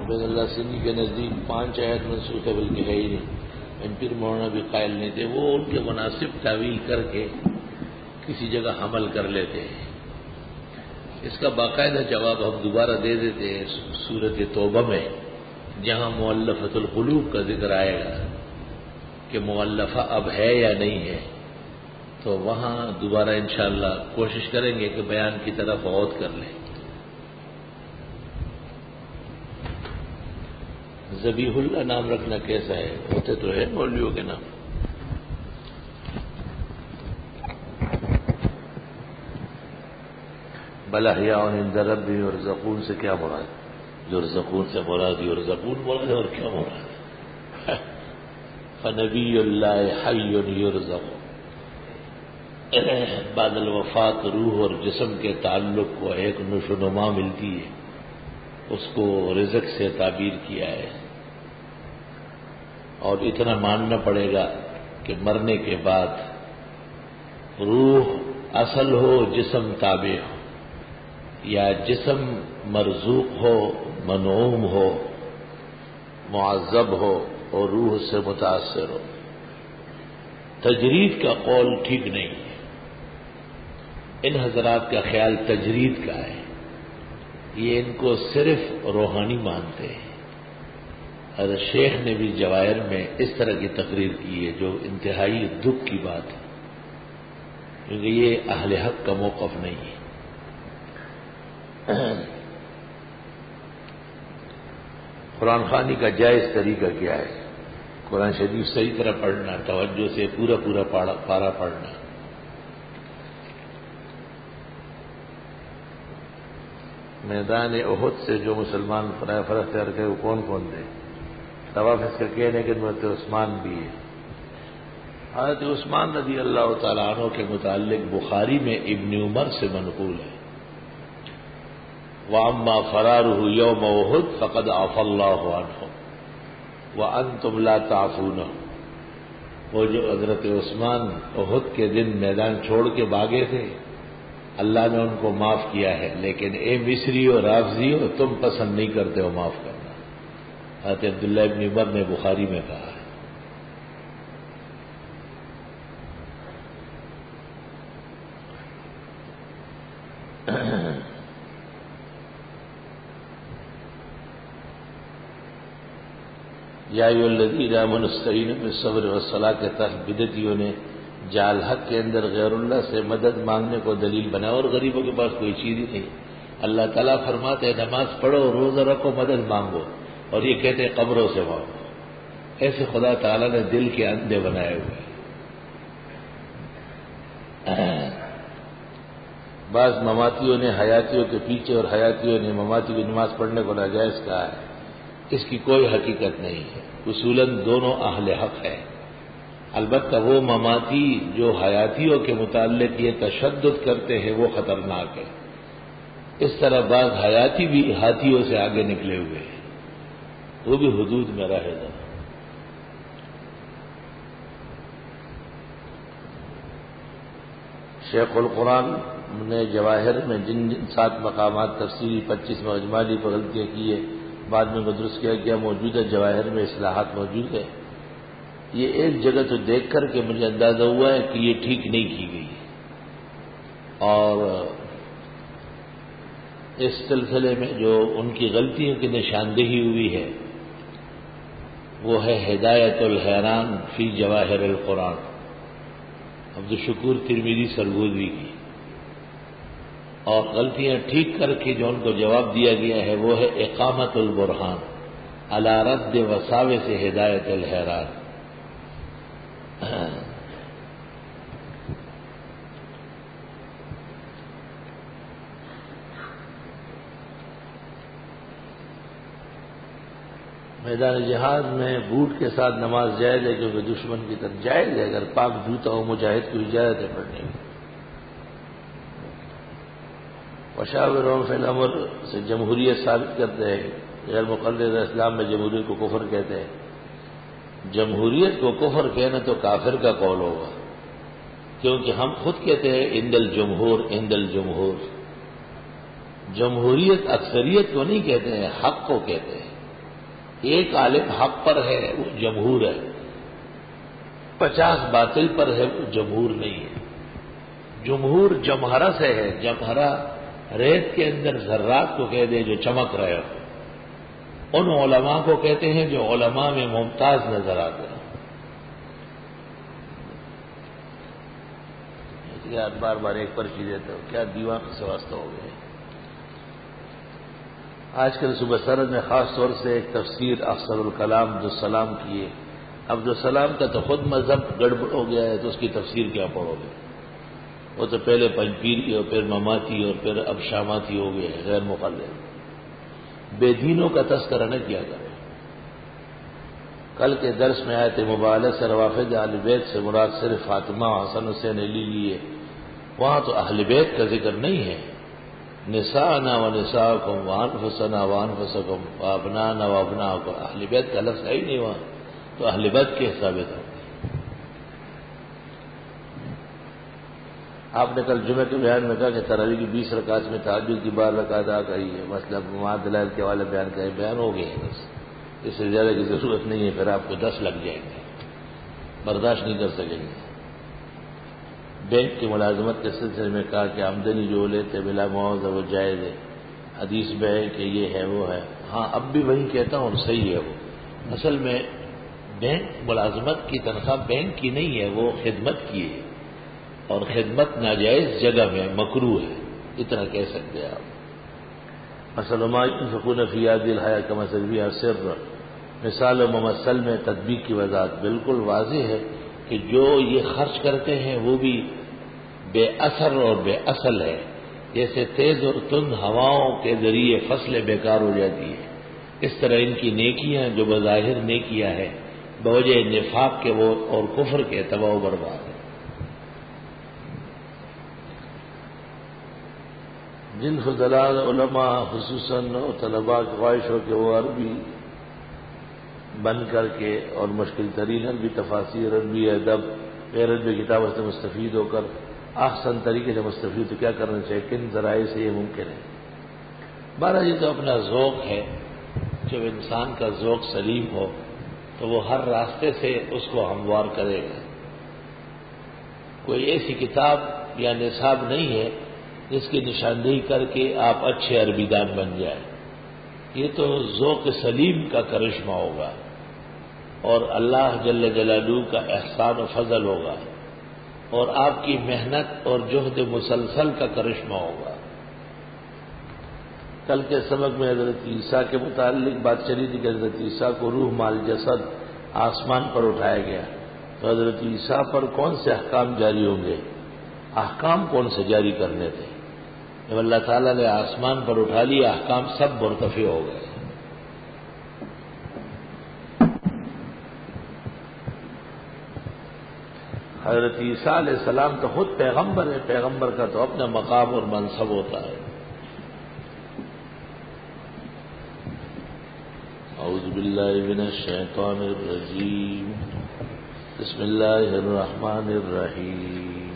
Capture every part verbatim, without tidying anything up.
عبید اللہ سندھی کے نزدیک پانچ آیت منسوخ ہے بلکہ ہے ہی نہیں، ان پھر مولانا بھی قائل نہیں تھے، وہ ان کے مناسب تعویل کر کے کسی جگہ حمل کر لیتے ہیں۔ اس کا باقاعدہ جواب ہم دوبارہ دے دیتے ہیں سورۃ توبہ میں، جہاں مؤلفۃ القلوب کا ذکر آئے گا کہ مؤلفہ اب ہے یا نہیں ہے، تو وہاں دوبارہ انشاءاللہ کوشش کریں گے کہ بیان کی طرف غور کر لیں۔ ذبیح اللہ نام رکھنا کیسا ہے؟ ہوتے تو ہے مولویوں کے نام۔ بل احیاء عند ربهم یرزقون سے کیا مراد؟ یرزقون سے مراد یرزقون مراد ہے اور کیا مراد؟ فنبی اللہ حی یرزق، بعد الوفات روح اور جسم کے تعلق کو ایک نشو و نما ملتی ہے، اس کو رزق سے تعبیر کیا ہے۔ اور اتنا ماننا پڑے گا کہ مرنے کے بعد روح اصل ہو، جسم تابع ہو، یا جسم مرزوق ہو، منعوم ہو، معذب ہو اور روح سے متاثر ہو۔ تجرید کا قول ٹھیک نہیں ہے، ان حضرات کا خیال تجرید کا ہے، یہ ان کو صرف روحانی مانتے ہیں۔ حضرت شیخ نے بھی جواہر میں اس طرح کی تقریر کی ہے جو انتہائی دکھ کی بات ہے، کیونکہ یہ اہل حق کا موقف نہیں ہے۔ قرآن خوانی کا جائز طریقہ کیا ہے؟ قرآن شریف صحیح طرح پڑھنا، توجہ سے پورا پورا پارا پڑھنا۔ میدان احد سے جو مسلمان فرائے فرق کر گئے وہ کون کون تھے؟ طواف اس کا کہنے کے حضرت عثمان بھی ہے۔ حضرت عثمان رضی اللہ تعالیٰ عنہ کے متعلق بخاری میں ابن عمر سے منقول ہے، وَأَمَّا فَرَارُهُ يَوْمَ أُحُدٍ فَقَدْ عَفَا اللَّهُ عَنْهُ وَأَنْتُمْ لَا تَعْفُونَهُ۔ وہ جو حضرت عثمان احد کے دن میدان چھوڑ کے بھاگے تھے، اللہ نے ان کو معاف کیا ہے، لیکن اے مصری و رافضی ہو، تم پسند نہیں کرتے ہو معاف کرنا۔ حضرت عبداللہ ابن عمر نے بخاری میں کہا ہے۔ یا ایھا الذین آمنوا استعینوا بالصبر والصلاۃ کے تحت بدعتیوں نے جعل حق کے اندر غیر اللہ سے مدد مانگنے کو دلیل بنایا، اور غریبوں کے پاس کوئی چیز ہی نہیں۔ اللہ تعالیٰ فرماتے ہیں نماز پڑھو، روزہ رکھو، مدد مانگو، اور یہ کہتے ہیں قبروں سے مانگو۔ ایسے خدا تعالیٰ نے دل کے اندھے بنائے ہوئے۔ بعض مماتیوں نے حیاتیوں کے پیچھے اور حیاتیوں نے مماتی کی نماز پڑھنے کو ناجائز کہا ہے، اس کی کوئی حقیقت نہیں ہے۔ اصولاً دونوں اہل حق ہے، البتہ وہ مماتی جو حیاتیوں کے متعلق یہ تشدد کرتے ہیں وہ خطرناک ہے۔ اس طرح بعض حیاتی بھی ہاتھیوں سے آگے نکلے ہوئے ہیں، وہ بھی حدود میں رہے گا۔ شیخ القرآن نے جواہر میں جن جن سات مقامات تفصیلی پچیس میں اجمالی پر غلطیاں کی ہے، بعد میں وہ درست کیا گیا، موجودہ جواہر میں اصلاحات موجود ہے۔ یہ ایک جگہ تو دیکھ کر کے مجھے اندازہ ہوا ہے کہ یہ ٹھیک نہیں کی گئی ہے، اور اس سلسلے میں جو ان کی غلطیوں کی نشاندہی ہوئی ہے وہ ہے ہدایت الحیران فی جواہر القرآن، عبدالشکور ترمذی سرگودوی کی، اور غلطیاں ٹھیک کر کے جو ان کو جواب دیا گیا ہے وہ ہے اقامت البرہان علی رد وساوس ہدایت الحیران۔ میدان جہاد میں بوٹ کے ساتھ نماز جائز ہے، کیونکہ دشمن کی طرف جائز ہے، اگر پاک جوتا ہو مجاہد کو اجازت ہے پڑھنے کی۔ وشاورہم فی الامر سے جمہوریت ثابت کرتے ہیں، غیر مقلد اسلام میں جمہوریت کو کفر کہتے ہیں۔ جمہوریت کو کفر کہنا تو کافر کا قول ہوگا، کیونکہ ہم خود کہتے ہیں عند الجمہور عند الجمہور۔ جمہوریت اکثریت کو نہیں کہتے ہیں، حق کو کہتے ہیں۔ ایک عالم حق پر ہے وہ جمہور ہے، پچاس باطل پر ہے وہ جمہور نہیں ہے۔ جمہور جمہرہ سے ہے، جمہرہ ریت کے اندر ذرات کو کہہ دے جو چمک رہے ہو، ان علماء کو کہتے ہیں جو علماء میں ممتاز نظر آتے ہیں۔ یار بار بار ایک پرچی دیتے ہو، کیا دیوان سے واسطہ ہو گئے۔ آج کل صبح سرد میں خاص طور سے ایک تفسیر افسر الکلام عبدالسلام کی ہے۔ عبدالسلام کا تو خود مذہب گڑبڑ ہو گیا ہے، تو اس کی تفسیر کیا پڑھو گے؟ وہ تو پہلے پنجپیری اور پھر مماتی اور پھر اب شاماتی ہو گئے، غیر مقلد۔ بے دینوں کا تذکرہ نہ کیا کرے۔ کل کے درس میں آئے تھے مبالغہ سے روافض اہل بیت سے مراد صرف فاطمہ حسن حسین علی لیے، وہاں تو اہل بیت کا ذکر نہیں ہے۔ نساءنا و نساءکم وانفسنا وانفسکم وابنانا وابناکم، اہل بیت کا لفظ ہے ہی نہیں وہاں، تو اہل بیت کے ثابت ہے۔ آپ نے کل جمعہ کے بیان میں کہا کہ تراویح کی بیس رکعت میں تہجد کی بارہ رکعت ادا کری ہے، مسئلہ معاد دلائل کے والے بیان کا بیان ہو گئے ہیں، بس اس سے زیادہ کی ضرورت نہیں ہے، پھر آپ کو دس لگ جائیں گے، برداشت نہیں کر سکیں گے۔ بینک کی ملازمت کے سلسلے میں کہا کہ آمدنی جو لیتے بلا معاوضہ وہ جائز ہے، حدیث میں ہے کہ یہ ہے وہ ہے۔ ہاں اب بھی وہی کہتا ہوں، صحیح ہے وہ۔ اصل میں بینک ملازمت کی تنخواہ بینک کی نہیں ہے، وہ خدمت کی ہے، اور خدمت ناجائز جگہ میں مکروہ ہے، اتنا کہہ سکتے ہیں آپ۔ مثلا ما ينفقون في هذه الحياة كمثل فيها سر، مثال و ممثل میں تطبیق کی وضاحت بالکل واضح ہے کہ جو یہ خرچ کرتے ہیں وہ بھی بے اثر اور بے اصل ہے، جیسے تیز اور تند ہواؤں کے ذریعے فصلیں بیکار ہو جاتی ہیں، اس طرح ان کی نیکیاں جو بظاہر نیکیاں ہیں بوجہ نفاق کے وہ اور کفر کے تباہ و برباد ہیں۔ جن فضلال علماء خصوصاً طلباء کی خواہش ہو کہ وہ عربی بن کر کے اور مشکل ترین عربی تفاسیر، عربی ادب، غیر عربی کتابوں سے مستفید ہو کر احسن طریقے سے مستفید تو کیا کرنا چاہیے، کن ذرائع سے یہ ممکن ہے؟ بارہ یہ تو اپنا ذوق ہے، جب انسان کا ذوق سلیم ہو تو وہ ہر راستے سے اس کو ہموار کرے گا۔ کوئی ایسی کتاب یا نصاب نہیں ہے جس کی نشاندہی کر کے آپ اچھے عربی دان بن جائیں، یہ تو ذوق سلیم کا کرشمہ ہوگا اور اللہ جل جلالہ کا احسان و فضل ہوگا، اور آپ کی محنت اور جہد مسلسل کا کرشمہ ہوگا۔ کل کے سبق میں حضرت عیسیٰ کے متعلق بات چلی تھی کہ حضرت عیسیٰ کو روح مال جسد آسمان پر اٹھایا گیا، تو حضرت عیسیٰ پر کون سے احکام جاری ہوں گے؟ احکام کون سے جاری کرنے تھے؟ جب اللہ تعالیٰ نے آسمان پر اٹھا لیا احکام سب مرتفع ہو گئے۔ حضرت عیسیٰ علیہ السلام تو خود پیغمبر ہے، پیغمبر کا تو اپنا مقام اور منصب ہوتا ہے۔ اعوذ باللہ من الشیطان الرجیم، بسم اللہ الرحمن الرحیم۔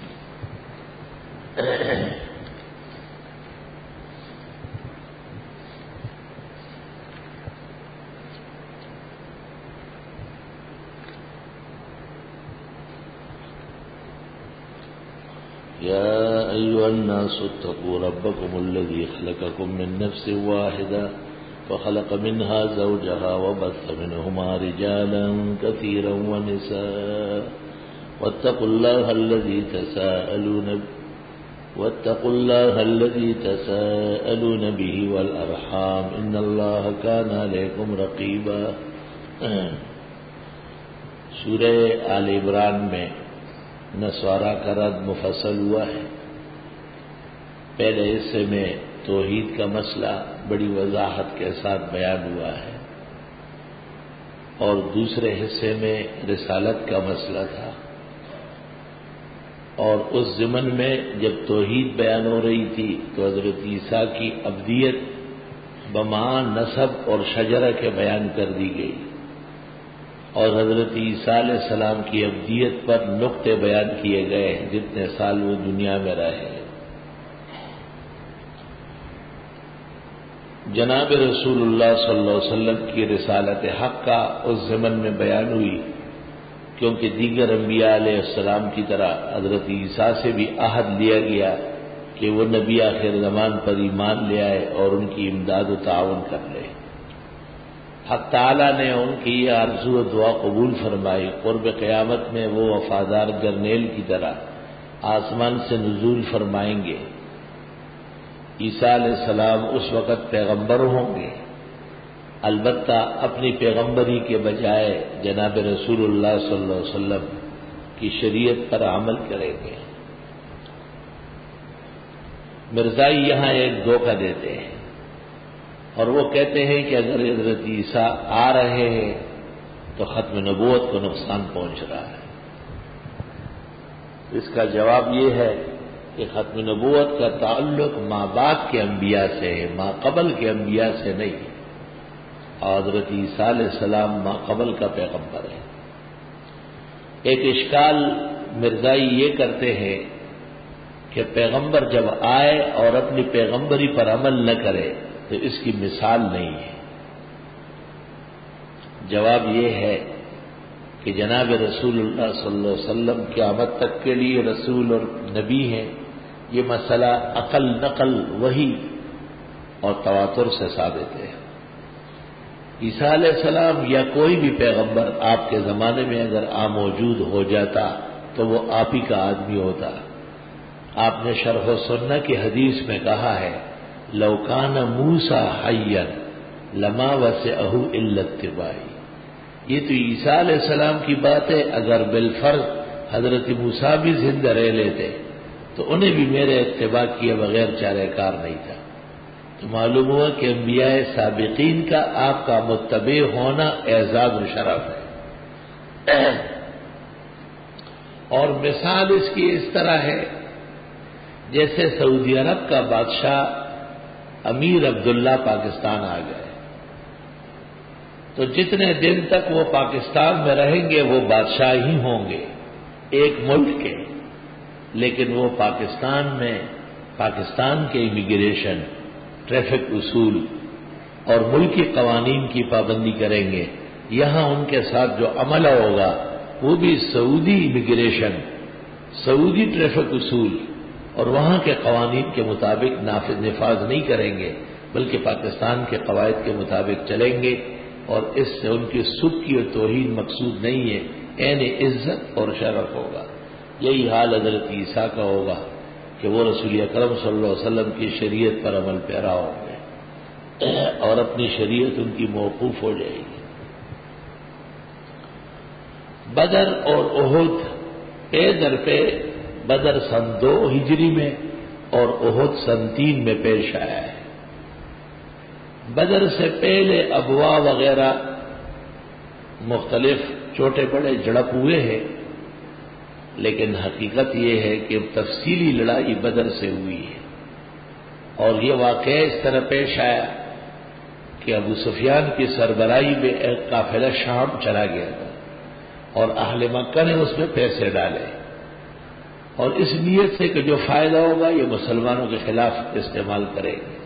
يا أيها الناس اتقوا ربكم الذي خلقكم من نفس واحدة وخلق منها زوجها وبث منهما رجالا كثيرا ونساء واتقوا الله الذي تساءلون واتقوا الله الذي تساءلون به والأرحام إن الله كان عليكم رقيبا۔ سورہ آل عمران میں نصارہ کا رد مفصل ہوا ہے۔ پہلے حصے میں توحید کا مسئلہ بڑی وضاحت کے ساتھ بیان ہوا ہے، اور دوسرے حصے میں رسالت کا مسئلہ تھا، اور اس ضمن میں جب توحید بیان ہو رہی تھی تو حضرت عیسیٰ کی ابدیت بمعان نسب اور شجرہ کے بیان کر دی گئی، اور حضرت عیسیٰ علیہ السلام کی ابدیت پر نقطے بیان کیے گئے جتنے سال وہ دنیا میں رہے۔ جناب رسول اللہ صلی اللہ علیہ وسلم کی رسالت حق کا اس زمن میں بیان ہوئی، کیونکہ دیگر انبیاء علیہ السلام کی طرح حضرت عیسیٰ سے بھی عہد لیا گیا کہ وہ نبی آخر زمان پر ایمان لے آئے اور ان کی امداد و تعاون کر لے۔ حق تعالیٰ نے ان کی یہ آرزو و دعا قبول فرمائی، قرب قیامت میں وہ وفادار جرنیل کی طرح آسمان سے نزول فرمائیں گے۔ عیسیٰ علیہ السلام اس وقت پیغمبر ہوں گے، البتہ اپنی پیغمبری کے بجائے جناب رسول اللہ صلی اللہ علیہ وسلم کی شریعت پر عمل کریں گے۔ مرزائی یہاں ایک دھوکہ دیتے ہیں اور وہ کہتے ہیں کہ اگر حضرت عیسیٰ آ رہے ہیں تو ختم نبوت کو نقصان پہنچ رہا ہے۔ اس کا جواب یہ ہے کہ ختم نبوت کا تعلق ماں بعد کے انبیاء سے ہے، ماں قبل کے انبیاء سے نہیں، اور حضرت عیسیٰ علیہ السلام ماں قبل کا پیغمبر ہے۔ ایک اشکال مرزائی یہ کرتے ہیں کہ پیغمبر جب آئے اور اپنی پیغمبری پر عمل نہ کرے تو اس کی مثال نہیں ہے۔ جواب یہ ہے کہ جناب رسول اللہ صلی اللہ علیہ وسلم قیامت تک کے لیے رسول اور نبی ہیں، یہ مسئلہ عقل نقل وحی اور تواتر سے ثابت ہے۔ عیسیٰ علیہ السلام یا کوئی بھی پیغمبر آپ کے زمانے میں اگر آ موجود ہو جاتا تو وہ آپ ہی کا آدمی ہوتا۔ آپ نے شرح و سنہ کی حدیث میں کہا ہے، لو کان موسیٰ حیا لما وسعہ الا اتباعی۔ یہ تو عیسیٰ علیہ السلام کی بات ہے، اگر بالفرض حضرت موسیٰ بھی زندہ رہ لیتے تو انہیں بھی میرے اتباع کیے بغیر چارہ کار نہیں تھا۔ تو معلوم ہوا کہ انبیاء سابقین کا آپ کا متبع ہونا اعزاز و شرف ہے۔ اور مثال اس کی اس طرح ہے جیسے سعودی عرب کا بادشاہ امیر عبداللہ پاکستان آ گئے، تو جتنے دن تک وہ پاکستان میں رہیں گے وہ بادشاہ ہی ہوں گے ایک ملک کے، لیکن وہ پاکستان میں پاکستان کے امیگریشن، ٹریفک اصول اور ملکی قوانین کی پابندی کریں گے۔ یہاں ان کے ساتھ جو عمل ہوگا وہ بھی سعودی امیگریشن، سعودی ٹریفک اصول اور وہاں کے قوانین کے مطابق نافذ نفاذ نہیں کریں گے، بلکہ پاکستان کے قواعد کے مطابق چلیں گے، اور اس سے ان کی سبکی اور توہین مقصود نہیں ہے، عین عزت اور شرف ہوگا۔ یہی حال حضرت عیسیٰ کا ہوگا کہ وہ رسول اکرم صلی اللہ علیہ وسلم کی شریعت پر عمل پیرا ہوں گے اور اپنی شریعت ان کی موقوف ہو جائے گی۔ بدر اور احد پے در پہ، بدر سن دو ہجری میں اور احد سن تین میں پیش آیا ہے۔ بدر سے پہلے ابوا وغیرہ مختلف چھوٹے بڑے جھڑپ ہوئے ہیں، لیکن حقیقت یہ ہے کہ تفصیلی لڑائی بدر سے ہوئی ہے، اور یہ واقعہ اس طرح پیش آیا کہ ابو سفیان کی سربراہی میں ایک قافلہ شام چلا گیا تھا اور اہل مکہ نے اس میں پیسے ڈالے، اور اس نیت سے کہ جو فائدہ ہوگا یہ مسلمانوں کے خلاف استعمال کریں گے۔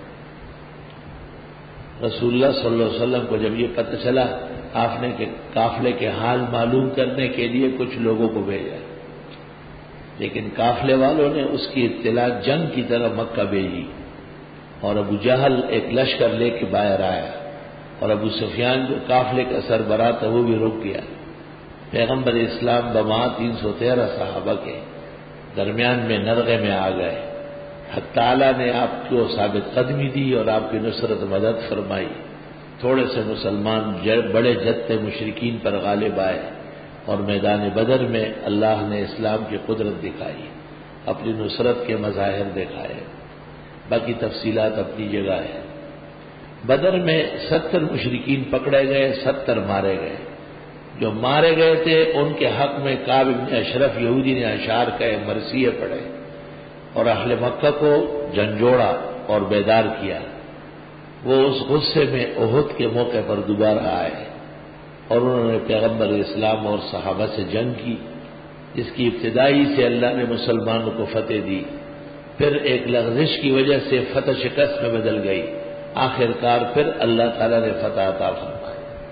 رسول اللہ صلی اللہ علیہ وسلم کو جب یہ پتہ چلا، آپ نے کہ قافلے کے حال معلوم کرنے کے لیے کچھ لوگوں کو بھیجا، لیکن قافلے والوں نے اس کی اطلاع جنگ کی طرح مکہ بھیجی، اور ابو جہل ایک لشکر لے کے باہر آیا، اور ابو سفیان جو قافلے کا سربراہ تھا وہ بھی رک گیا۔ پیغمبر اسلام بما تین سو تیرہ صحابہ کے درمیان میں نرغے میں آ گئے۔ حق تعالیٰ نے آپ کو ثابت قدمی دی اور آپ کی نصرت مدد فرمائی۔ تھوڑے سے مسلمان بڑے جتے مشرکین پر غالب آئے، اور میدان بدر میں اللہ نے اسلام کی قدرت دکھائی، اپنی نصرت کے مظاہر دکھائے۔ باقی تفصیلات اپنی جگہ ہے۔ بدر میں ستر مشرکین پکڑے گئے، ستر مارے گئے۔ جو مارے گئے تھے ان کے حق میں کعب بن اشرف یہودی نے اشعار کہے، مرثیے پڑھے، اور اہل مکہ کو جھنجھوڑا اور بیدار کیا۔ وہ اس غصے میں احد کے موقع پر دوبارہ آئے اور انہوں نے پیغمبر اسلام اور صحابہ سے جنگ کی، جس کی ابتدائی سے اللہ نے مسلمانوں کو فتح دی، پھر ایک لغزش کی وجہ سے فتح شکست میں بدل گئی۔ آخر کار پھر اللہ تعالیٰ نے فتح عطا فرمائی۔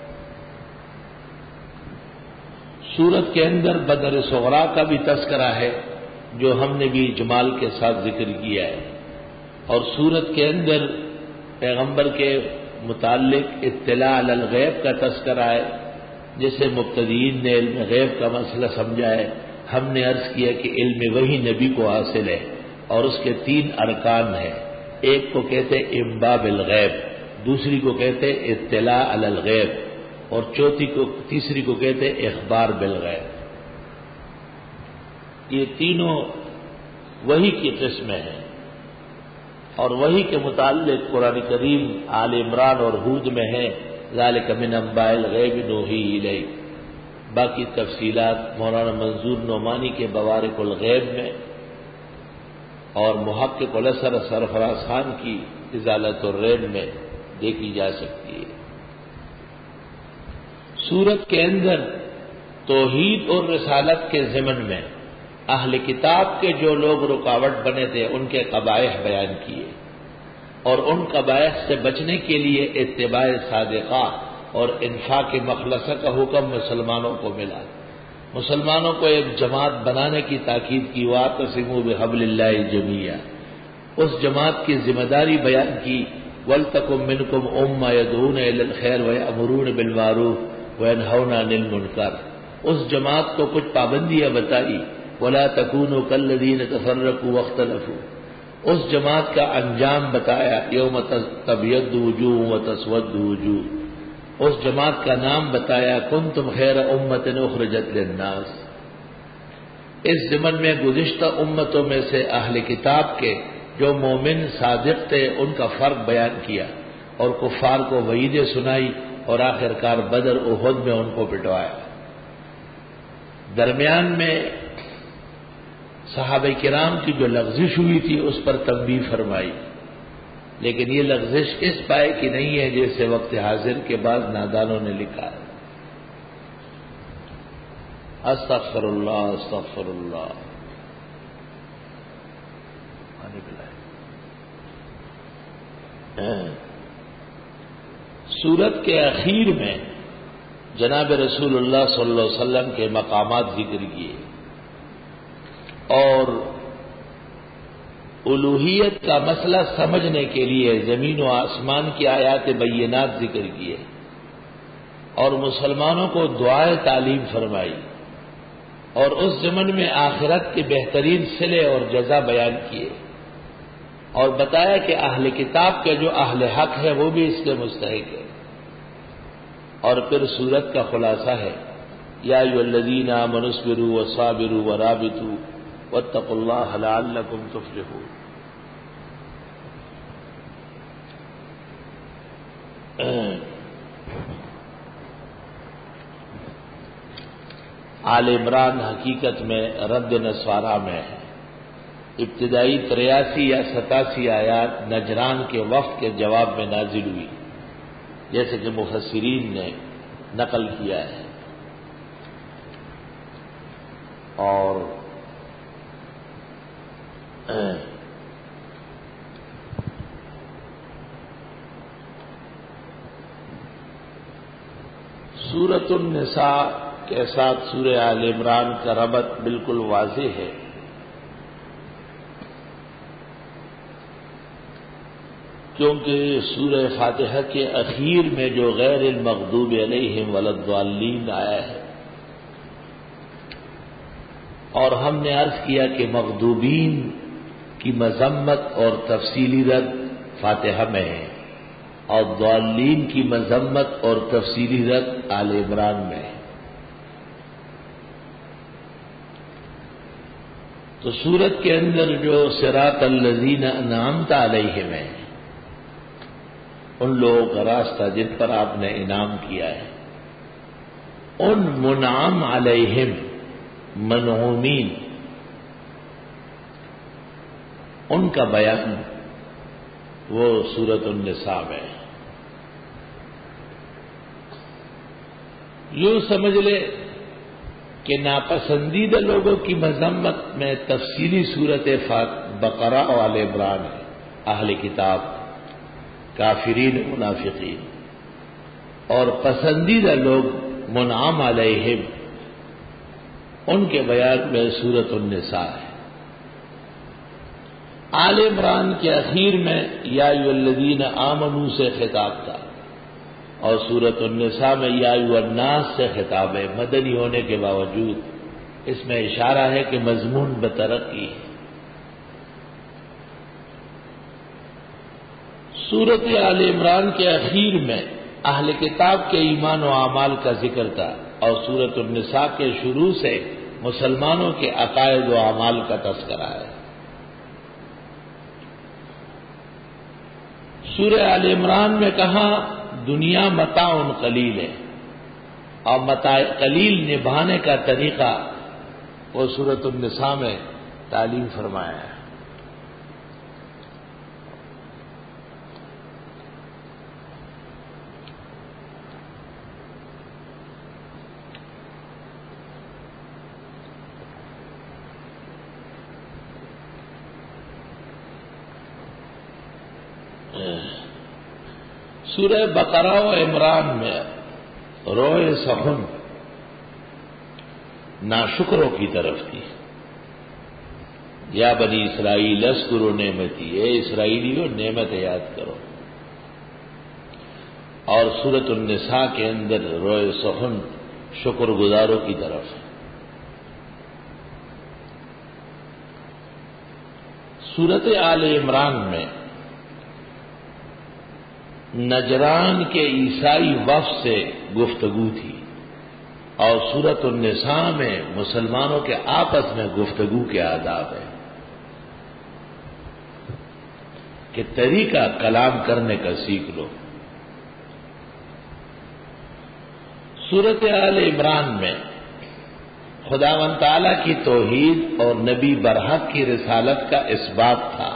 سورت کے اندر بدر صغریٰ کا بھی تذکرہ ہے جو ہم نے بھی جمال کے ساتھ ذکر کیا ہے، اور سورت کے اندر پیغمبر کے متعلق اطلاع علی الغیب کا تذکرہ ہے، جسے مبتدئین نے علم غیب کا مسئلہ سمجھا ہے۔ ہم نے عرض کیا کہ علم وحی نبی کو حاصل ہے اور اس کے تین ارکان ہیں، ایک کو کہتے انباء بالغیب، دوسری کو کہتے اطلاع علی الغیب، اور چوتھی کو تیسری کو کہتے اخبار بالغیب۔ یہ تینوں وحی کی قسمیں ہیں، اور وحی کے متعلق قرآن کریم آل عمران اور ہود میں ہے ذالک من انباء الغیب نوحی الیک۔ باقی تفصیلات مولانا منظور نعمانی کے بوارق الغیب میں اور محقق الاسر سرفراز خان کی ازالۃ الریب میں دیکھی جا سکتی ہے۔ سورت کے اندر توحید اور رسالت کے ضمن میں اہل کتاب کے جو لوگ رکاوٹ بنے تھے ان کے قبائح بیان کیے، اور ان قبائح سے بچنے کے لیے اتباع صادقہ اور انفاق مخلصہ کا حکم مسلمانوں کو ملا۔ مسلمانوں کو ایک جماعت بنانے کی تاکید کی، واعتصموا بحبل اللہ جمیعا۔ اس جماعت کی ذمہ داری بیان کی، وَلْتَكُن مِّنكُمْ أُمَّةٌ يَدْعُونَ إِلَى الْخَيْرِ وَيَأْمُرُونَ بِالْمَعْرُوفِ وَيَنْهَوْنَ عَنِ الْمُنكَرِ۔ اس جماعت کو کچھ پابندیاں بتائی، وَلَا تَكُونُوا كَالَّذِينَ تَفَرَّقُوا وَاخْتَلَفُوا۔ اس جماعت کا انجام بتایا، یوم تبیض وجوہ وتسود وجوہ۔ اس جماعت کا نام بتایا، کنتم خیر امۃ اخرجت للناس۔ اس ضمن میں گزشتہ امتوں میں سے اہل کتاب کے جو مومن صادق تھے ان کا فرق بیان کیا، اور کفار کو وعیدیں سنائی، اور آخر کار بدر احد میں ان کو پٹوایا۔ درمیان میں صحابہ کرام کی جو لغزش ہوئی تھی اس پر تنبیہ فرمائی، لیکن یہ لغزش اس پائے کی نہیں ہے جیسے وقت حاضر کے بعد نادانوں نے لکھا ہے۔ استغفر اللہ استغفر اللہ۔ سورت کے اخیر میں جناب رسول اللہ صلی اللہ علیہ وسلم کے مقامات ذکر کیے، اور الوہیت کا مسئلہ سمجھنے کے لیے زمین و آسمان کی آیات بینات ذکر کیے، اور مسلمانوں کو دعائے تعلیم فرمائی، اور اس زمن میں آخرت کے بہترین صلے اور جزا بیان کیے، اور بتایا کہ اہل کتاب کے جو اہل حق ہے وہ بھی اس کے مستحق ہے۔ اور پھر سورت کا خلاصہ ہے، یا ایھا الذین آمنوا اصبروا وصابروا ورابطوا واتقوا اللہ لعلکم تفلحون۔ آل عمران حقیقت میں رد نصارہ میں ہے۔ ابتدائی تریاسی یا ستاسی آیات نجران کے وفد کے جواب میں نازل ہوئی، جیسے کہ مفسرین نے نقل کیا ہے، اور سورۃ النساء کے ساتھ سورہ آل عمران کا ربط بالکل واضح ہے، کیونکہ سورہ فاتحہ کے اخیر میں جو غیر المغضوب علیہم ولا الضالین آیا ہے، اور ہم نے عرض کیا کہ مغضوبین کی مذمت اور تفصیلی رد فاتحہ میں ہے، اور ضالین کی مذمت اور تفصیلی رد آل عمران میں ہے۔ تو سورت کے اندر جو صراط الذین انعمت علیہم ہے، ان لوگوں کا راستہ جن پر آپ نے انعام کیا ہے، ان منعم علیہم منعومین ان کا بیان وہ سورۃ النساء میں ہے۔ یوں سمجھ لے کہ ناپسندیدہ لوگوں کی مذمت میں تفصیلی صورت بقرہ و آل عمران ہے، اہل کتاب، کافرین منافقین، اور پسندیدہ لوگ منعم علیہم، ان کے بیان میں سورۃ النساء ہے۔ آل عمران کے اخیر میں یا ایھا الذین آمنوا سے خطاب تھا، اور سورۃ النساء میں یا ایھا الناس سے خطاب ہے۔ مدنی ہونے کے باوجود اس میں اشارہ ہے کہ مضمون بترقی ہے۔ سورۃ آل عمران کے اخیر میں اہل کتاب کے ایمان و اعمال کا ذکر تھا، اور سورۃ النساء کے شروع سے مسلمانوں کے عقائد و اعمال کا تذکرہ ہے۔ سورہ آل عمران میں کہا دنیا متاع قلیل ہے، اور متاع قلیل نبھانے کا طریقہ وہ سورۃ النساء میں تعلیم فرمایا ہے۔ سورہ بقرہ و عمران میں روئے سخن ناشکروں کی طرف تھی۔ یا بنی اسرائیل اذکروا نعمتی، اے اسرائیلیوں نعمت یاد کرو۔ اور سورۃ النساء کے اندر روئے سخن شکر گزاروں کی طرف ہے۔ سورۃ آل عمران میں نجران کے عیسائی وفد سے گفتگو تھی، اور سورۃ النساء میں مسلمانوں کے آپس میں گفتگو کے آداب ہیں کہ طریقہ کلام کرنے کا سیکھ لو۔ سورۃ آل عمران میں خداوند تعالیٰ کی توحید اور نبی برحق کی رسالت کا اثبات تھا۔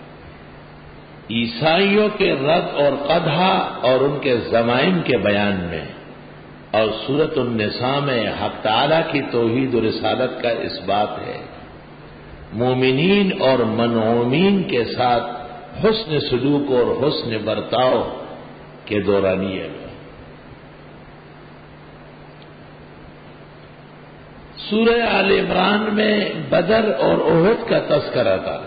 عیسائیوں کے رد اور قدح اور ان کے ضمائم کے بیان میں، اور سورۃ النساء میں حق تعالیٰ کی توحید و رسالت کا اثبات ہے۔ مومنین اور منعومین کے ساتھ حسن سلوک اور حسن برتاؤ کے دورانیے میں۔ سورہ آل عمران میں بدر اور احد کا تذکرہ تھا،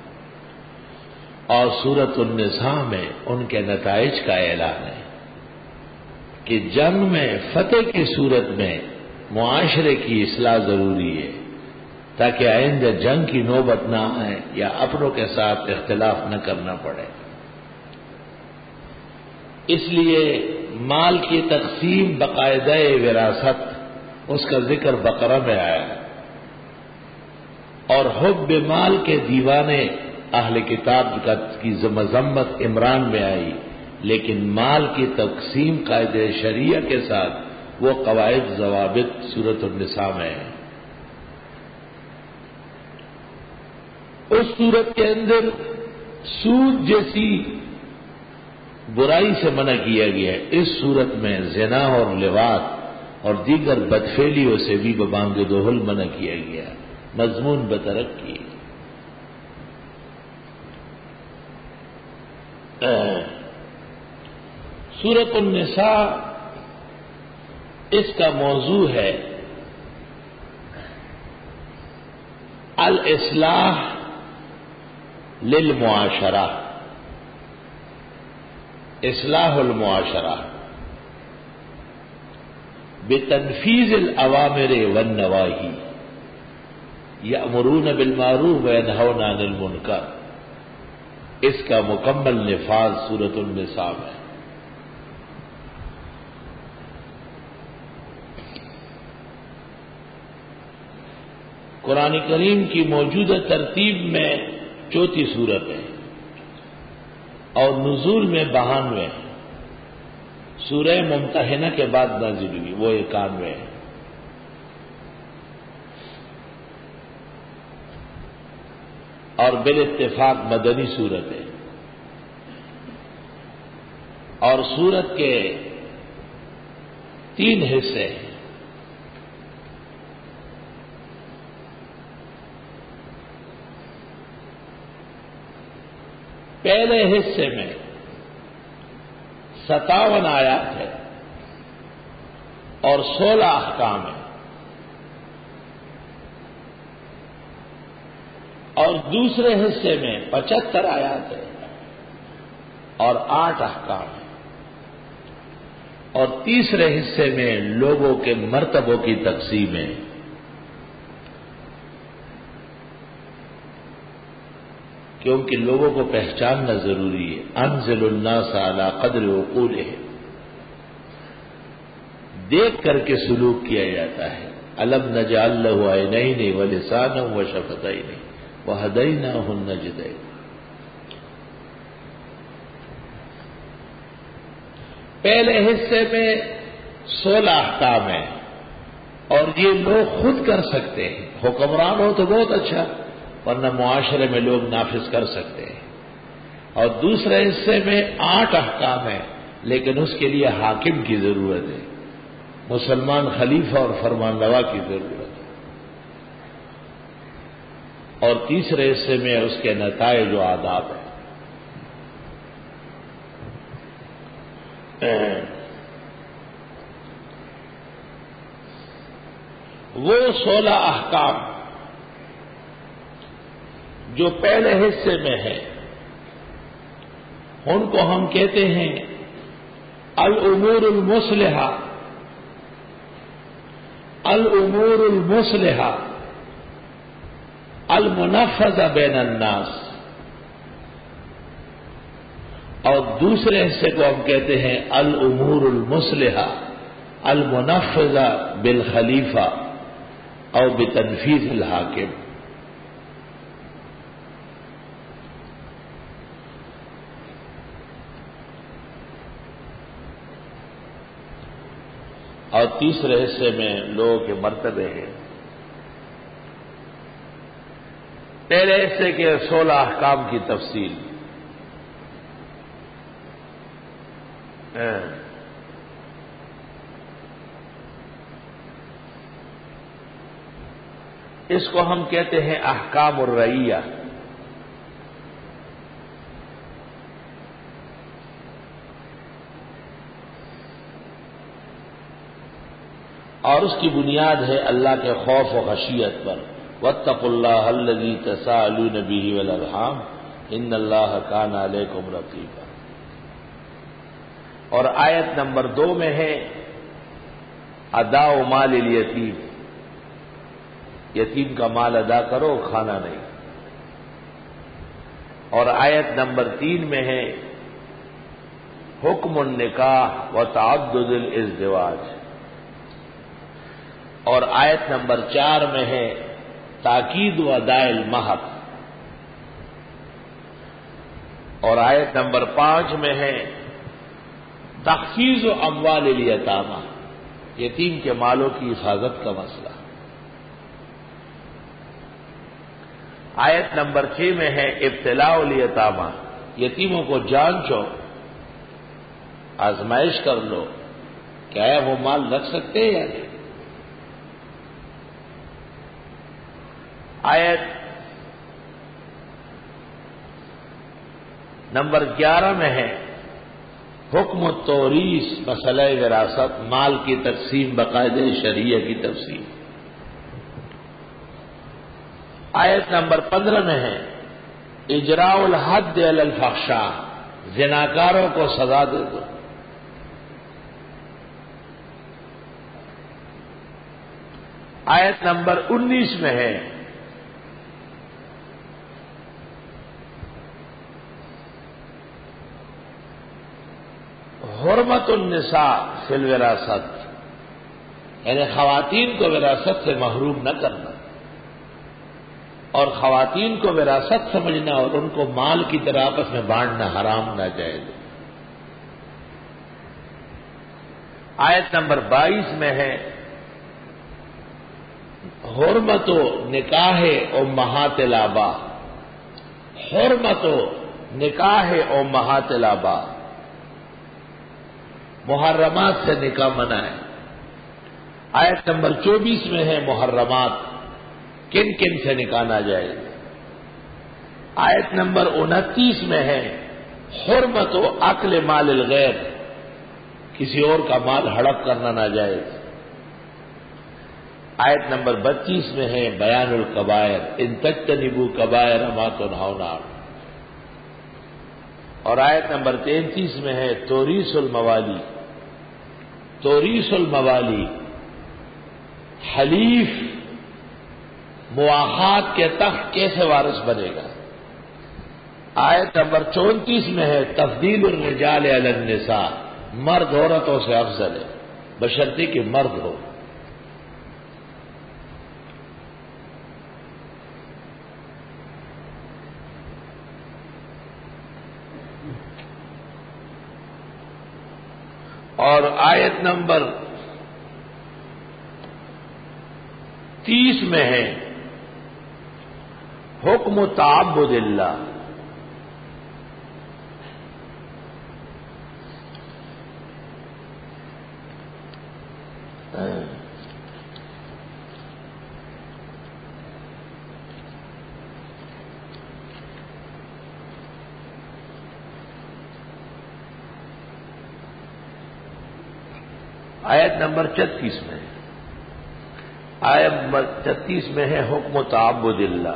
اور سورۃ النساء میں ان کے نتائج کا اعلان ہے کہ جنگ میں فتح کی صورت میں معاشرے کی اصلاح ضروری ہے، تاکہ آئندہ جنگ کی نوبت نہ آئے یا اپنوں کے ساتھ اختلاف نہ کرنا پڑے۔ اس لیے مال کی تقسیم باقاعدہ وراثت، اس کا ذکر بقرہ میں آیا، اور حب مال کے دیوانے اہل کتاب کی مذمت عمران میں آئی، لیکن مال کی تقسیم قاعدہ شریعہ کے ساتھ وہ قواعد ضوابط سورۃ النساء میں ہیں۔ اس سورت کے اندر سود جیسی برائی سے منع کیا گیا ہے، اس سورت میں زنا اور لواط اور دیگر بدفعلیوں سے بھی ببانگ دہل منع کیا گیا، مضمون بترقی۔ سورۃ النساء اس کا موضوع ہے الاصلاح للمعاشرہ، اصلاح المعاشرہ بتنفیذ الاوامر والنواہی، یأمرون بالمعروف وینہون عن المنکر، اس کا مکمل نفاذ سورۃ النساء میں۔ قرآن کریم کی موجودہ ترتیب میں چوتھی سورت ہے، اور نزول میں بہانوے ہے۔ سورہ ممتحنہ کے بعد نازل ہوئی، وہ اکانوے ہے۔ اور بالاتفاق مدنی سورت ہے، اور سورت کے تین حصے ہیں۔ پہلے حصے میں ستاون آیات ہے اور سولہ احکام ہیں، اور دوسرے حصے میں پچہتر آیات ہے اور آٹھ احکام ہیں، اور تیسرے حصے میں لوگوں کے مرتبوں کی تقسیم ہے۔ کیونکہ لوگوں کو پہچاننا ضروری ہے۔ انزل الناس علی قدر عقولہم، دیکھ کر کے سلوک کیا جاتا ہے۔ الم نجعل لہ عینین ولسانا وشفتین وہدیناہ النجدین۔ پہلے حصے میں سولہ احکام ہیں اور یہ لوگ خود کر سکتے ہیں، حکمران ہو تو بہت اچھا، ورنہ معاشرے میں لوگ نافذ کر سکتے ہیں۔ اور دوسرے حصے میں آٹھ احکام ہیں، لیکن اس کے لیے حاکم کی ضرورت ہے، مسلمان خلیفہ اور فرمان روا کی ضرورت ہے۔ اور تیسرے حصے میں اس کے نتائج و آداب ہیں۔ وہ سولہ احکام جو پہلے حصے میں ہے ان کو ہم کہتے ہیں الامور المصلحہ، الامور المصلحہ المنفذہ بین الناس، اور دوسرے حصے کو ہم کہتے ہیں الامور المصلحہ المنفذہ بالخلیفہ او بتنفیذ الحاکم۔ اور تیسرے حصے میں لوگوں کے مرتبے ہیں۔ پہلے حصے کے سولہ احکام کی تفصیل، اس کو ہم کہتے ہیں احکام الرعیہ۔ اور اس کی بنیاد ہے اللہ کے خوف و خشیت پر، واتقوا اللہ الذی تساءلون بہ والارحام ان اللہ کان علیکم رقیبا۔ اور آیت نمبر دو میں ہے ادا مال الیتیم، یتیم کا مال ادا کرو، کھانا نہیں۔ اور آیت نمبر تین میں ہے حکم النکاح و تعدد الازدواج، اور آیت نمبر چار میں ہے تاکید و اداء المہر، اور آیت نمبر پانچ میں ہے تحفیظ و اموال الیتامى، یتیم کے مالوں کی حفاظت کا مسئلہ۔ آیت نمبر چھ میں ہے ابتلاء الیتامى، یتیموں کو جانچو، آزمائش کر لو، کیا ہے وہ مال رکھ سکتے ہیں یا نہیں۔ آیت نمبر گیارہ میں ہے حکم التوریث، مسئلہ وراثت، مال کی تقسیم باقاعدہ شریعہ کی تفصیل۔ آیت نمبر پندرہ میں ہے اجراء الحد علی الفحشاء، زناکاروں کو سزا دے دو۔ آیت نمبر انیس میں ہے حرمت النساء فی الوراثت، یعنی خواتین کو وراثت سے محروم نہ کرنا، اور خواتین کو وراثت سمجھنا اور ان کو مال کی طرح آپس میں بانٹنا حرام ناجائز۔ آیت نمبر بائیس میں ہے حرمت و نکاح امہات الآباء، حرمت و نکاح امہات الآباء، محرمات سے نکاح منع ہے۔ آیت نمبر چوبیس میں ہے محرمات، کن کن سے نکاح ناجائز۔ آیت نمبر انتیس میں ہے حرمت و اکل مال الغیر، کسی اور کا مال ہڑپ کرنا ناجائز۔ آیت نمبر بتیس میں ہے بیان الکبائر، ان تجتنبوا کبائر ما تنہون عنہ، اور آیت نمبر تینتیس میں ہے توریث الموالی۔ توریث الموالی حلیف مواخات کے تخت کیسے وارث بنے گا؟ آیت نمبر چونتیس میں ہے تفضیل الرجال علی النساء، مرد عورتوں سے افضل ہے بشرطے کہ مرد ہو۔ اور آیت نمبر تیس میں ہے حکم تعبد اللہ۔ آیت نمبر چھتیس میں آیت نمبر چھتیس میں ہے حکم تعبد اللہ۔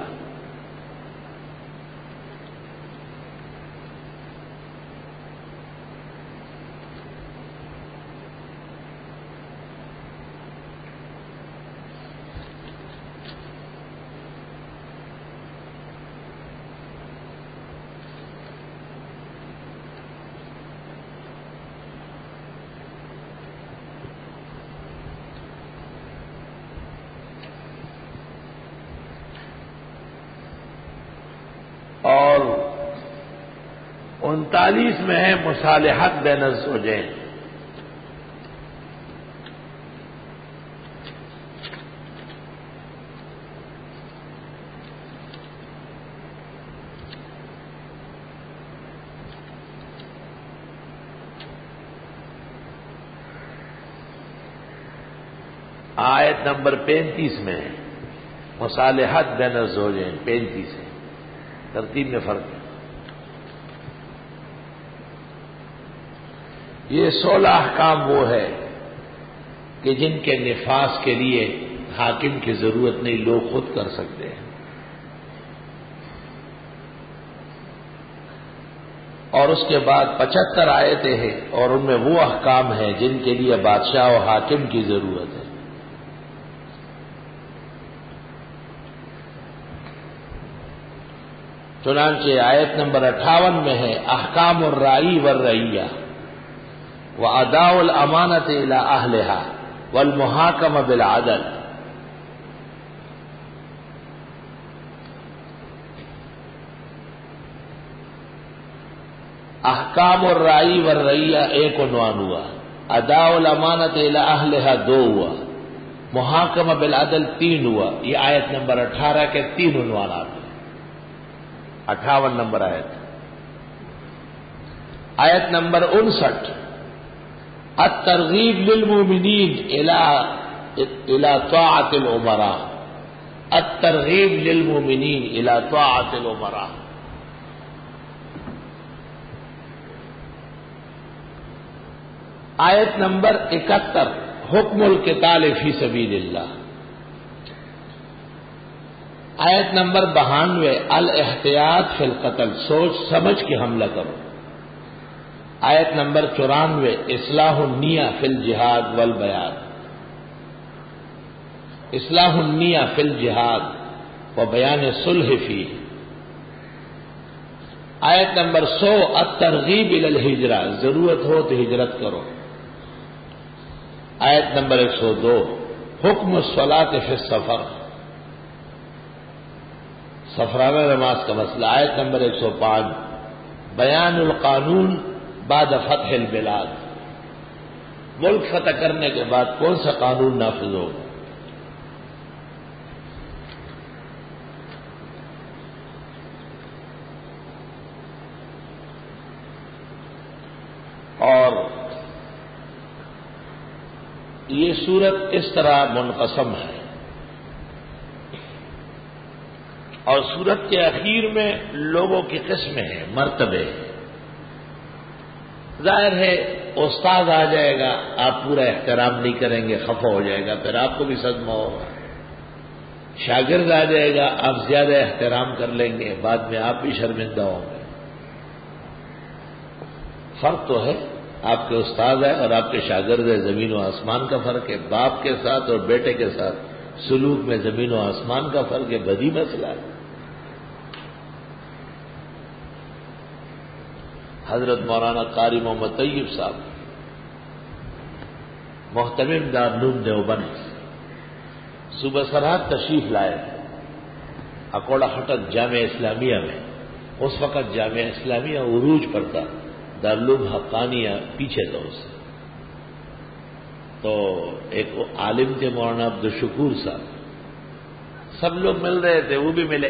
اور انتالیس میں ہے مصالحت بین الزوجین۔ آیت نمبر پینتیس میں ہے مصالحت بین الزوجین، پینتیس ہے، ترتیب میں فرق ہے۔ یہ سولہ احکام وہ ہے کہ جن کے نفاذ کے لیے حاکم کی ضرورت نہیں، لوگ خود کر سکتے ہیں۔ اور اس کے بعد پچہتر آیتیں ہیں اور ان میں وہ احکام ہیں جن کے لیے بادشاہ و حاکم کی ضرورت ہے۔ چنانچہ آیت نمبر اٹھاون میں ہے احکام الرائی والرعیہ واداء الامانۃ الی اہلہا والمحاکمہ بالعدل۔ احکام الرائی والرعیہ ایک عنوان ہوا، اداء الامانۃ الی اہلہا دو ہوا، محاکمہ بالعدل تین ہوا۔ یہ آیت نمبر اٹھارہ کے تین عنوانات ہیں۔ اٹھاون نمبر آیت۔ آیت نمبر انسٹھ الترغیب للمؤمنین الی طاعۃ الامراء، الترغیب للمؤمنین الی طاعۃ الامراء۔ آیت نمبر اکہتر حکم القتال فی سبیل اللہ۔ آیت نمبر بہانوے الاحتیاط فی القتل، سوچ سمجھ کے حملہ کرو۔ آیت نمبر چورانوے اصلاح النیہ فی الجہاد والبیان، اصلاح النیہ فی الجہاد و بیان صلح فیہ۔ آیت نمبر سو الترغیب الی الہجرہ، ضرورت ہو تو ہجرت کرو۔ آیت نمبر ایک سو دو حکم الصلاۃ فی السفر، سفرانہ نماز کا مسئلہ۔ آیت نمبر ایک سو پانچ بیان القانون بعد فتح البلاد، ملک فتح کرنے کے بعد کون سا قانون نافذ ہو۔ اور یہ سورت اس طرح منقسم ہے، اور سورت کے اخیر میں لوگوں کی قسمیں ہیں، مرتبے ہیں۔ ظاہر ہے استاد آ جائے گا آپ پورا احترام نہیں کریں گے، خفا ہو جائے گا، پھر آپ کو بھی صدمہ ہوگا۔ شاگرد آ جائے گا آپ زیادہ احترام کر لیں گے، بعد میں آپ بھی شرمندہ ہوں گے۔ فرق تو ہے، آپ کے استاد ہے اور آپ کے شاگرد ہے، زمین و آسمان کا فرق ہے۔ باپ کے ساتھ اور بیٹے کے ساتھ سلوک میں زمین و آسمان کا فرق ہے، بدی مسئلہ ہے۔ حضرت مولانا قاری محمد طیب صاحب محتمم دارالعلوم دیوبند صوبہ سرحد تشریف لائے اکوڑا خٹک جامعہ اسلامیہ میں۔ اس وقت جامعہ اسلامیہ عروج پر تھا، دارالعلوم حقانیہ پیچھے تھا اس سے۔ تو ایک عالم تھے مولانا عبدالشکور صاحب، سب لوگ مل رہے تھے، وہ بھی ملے۔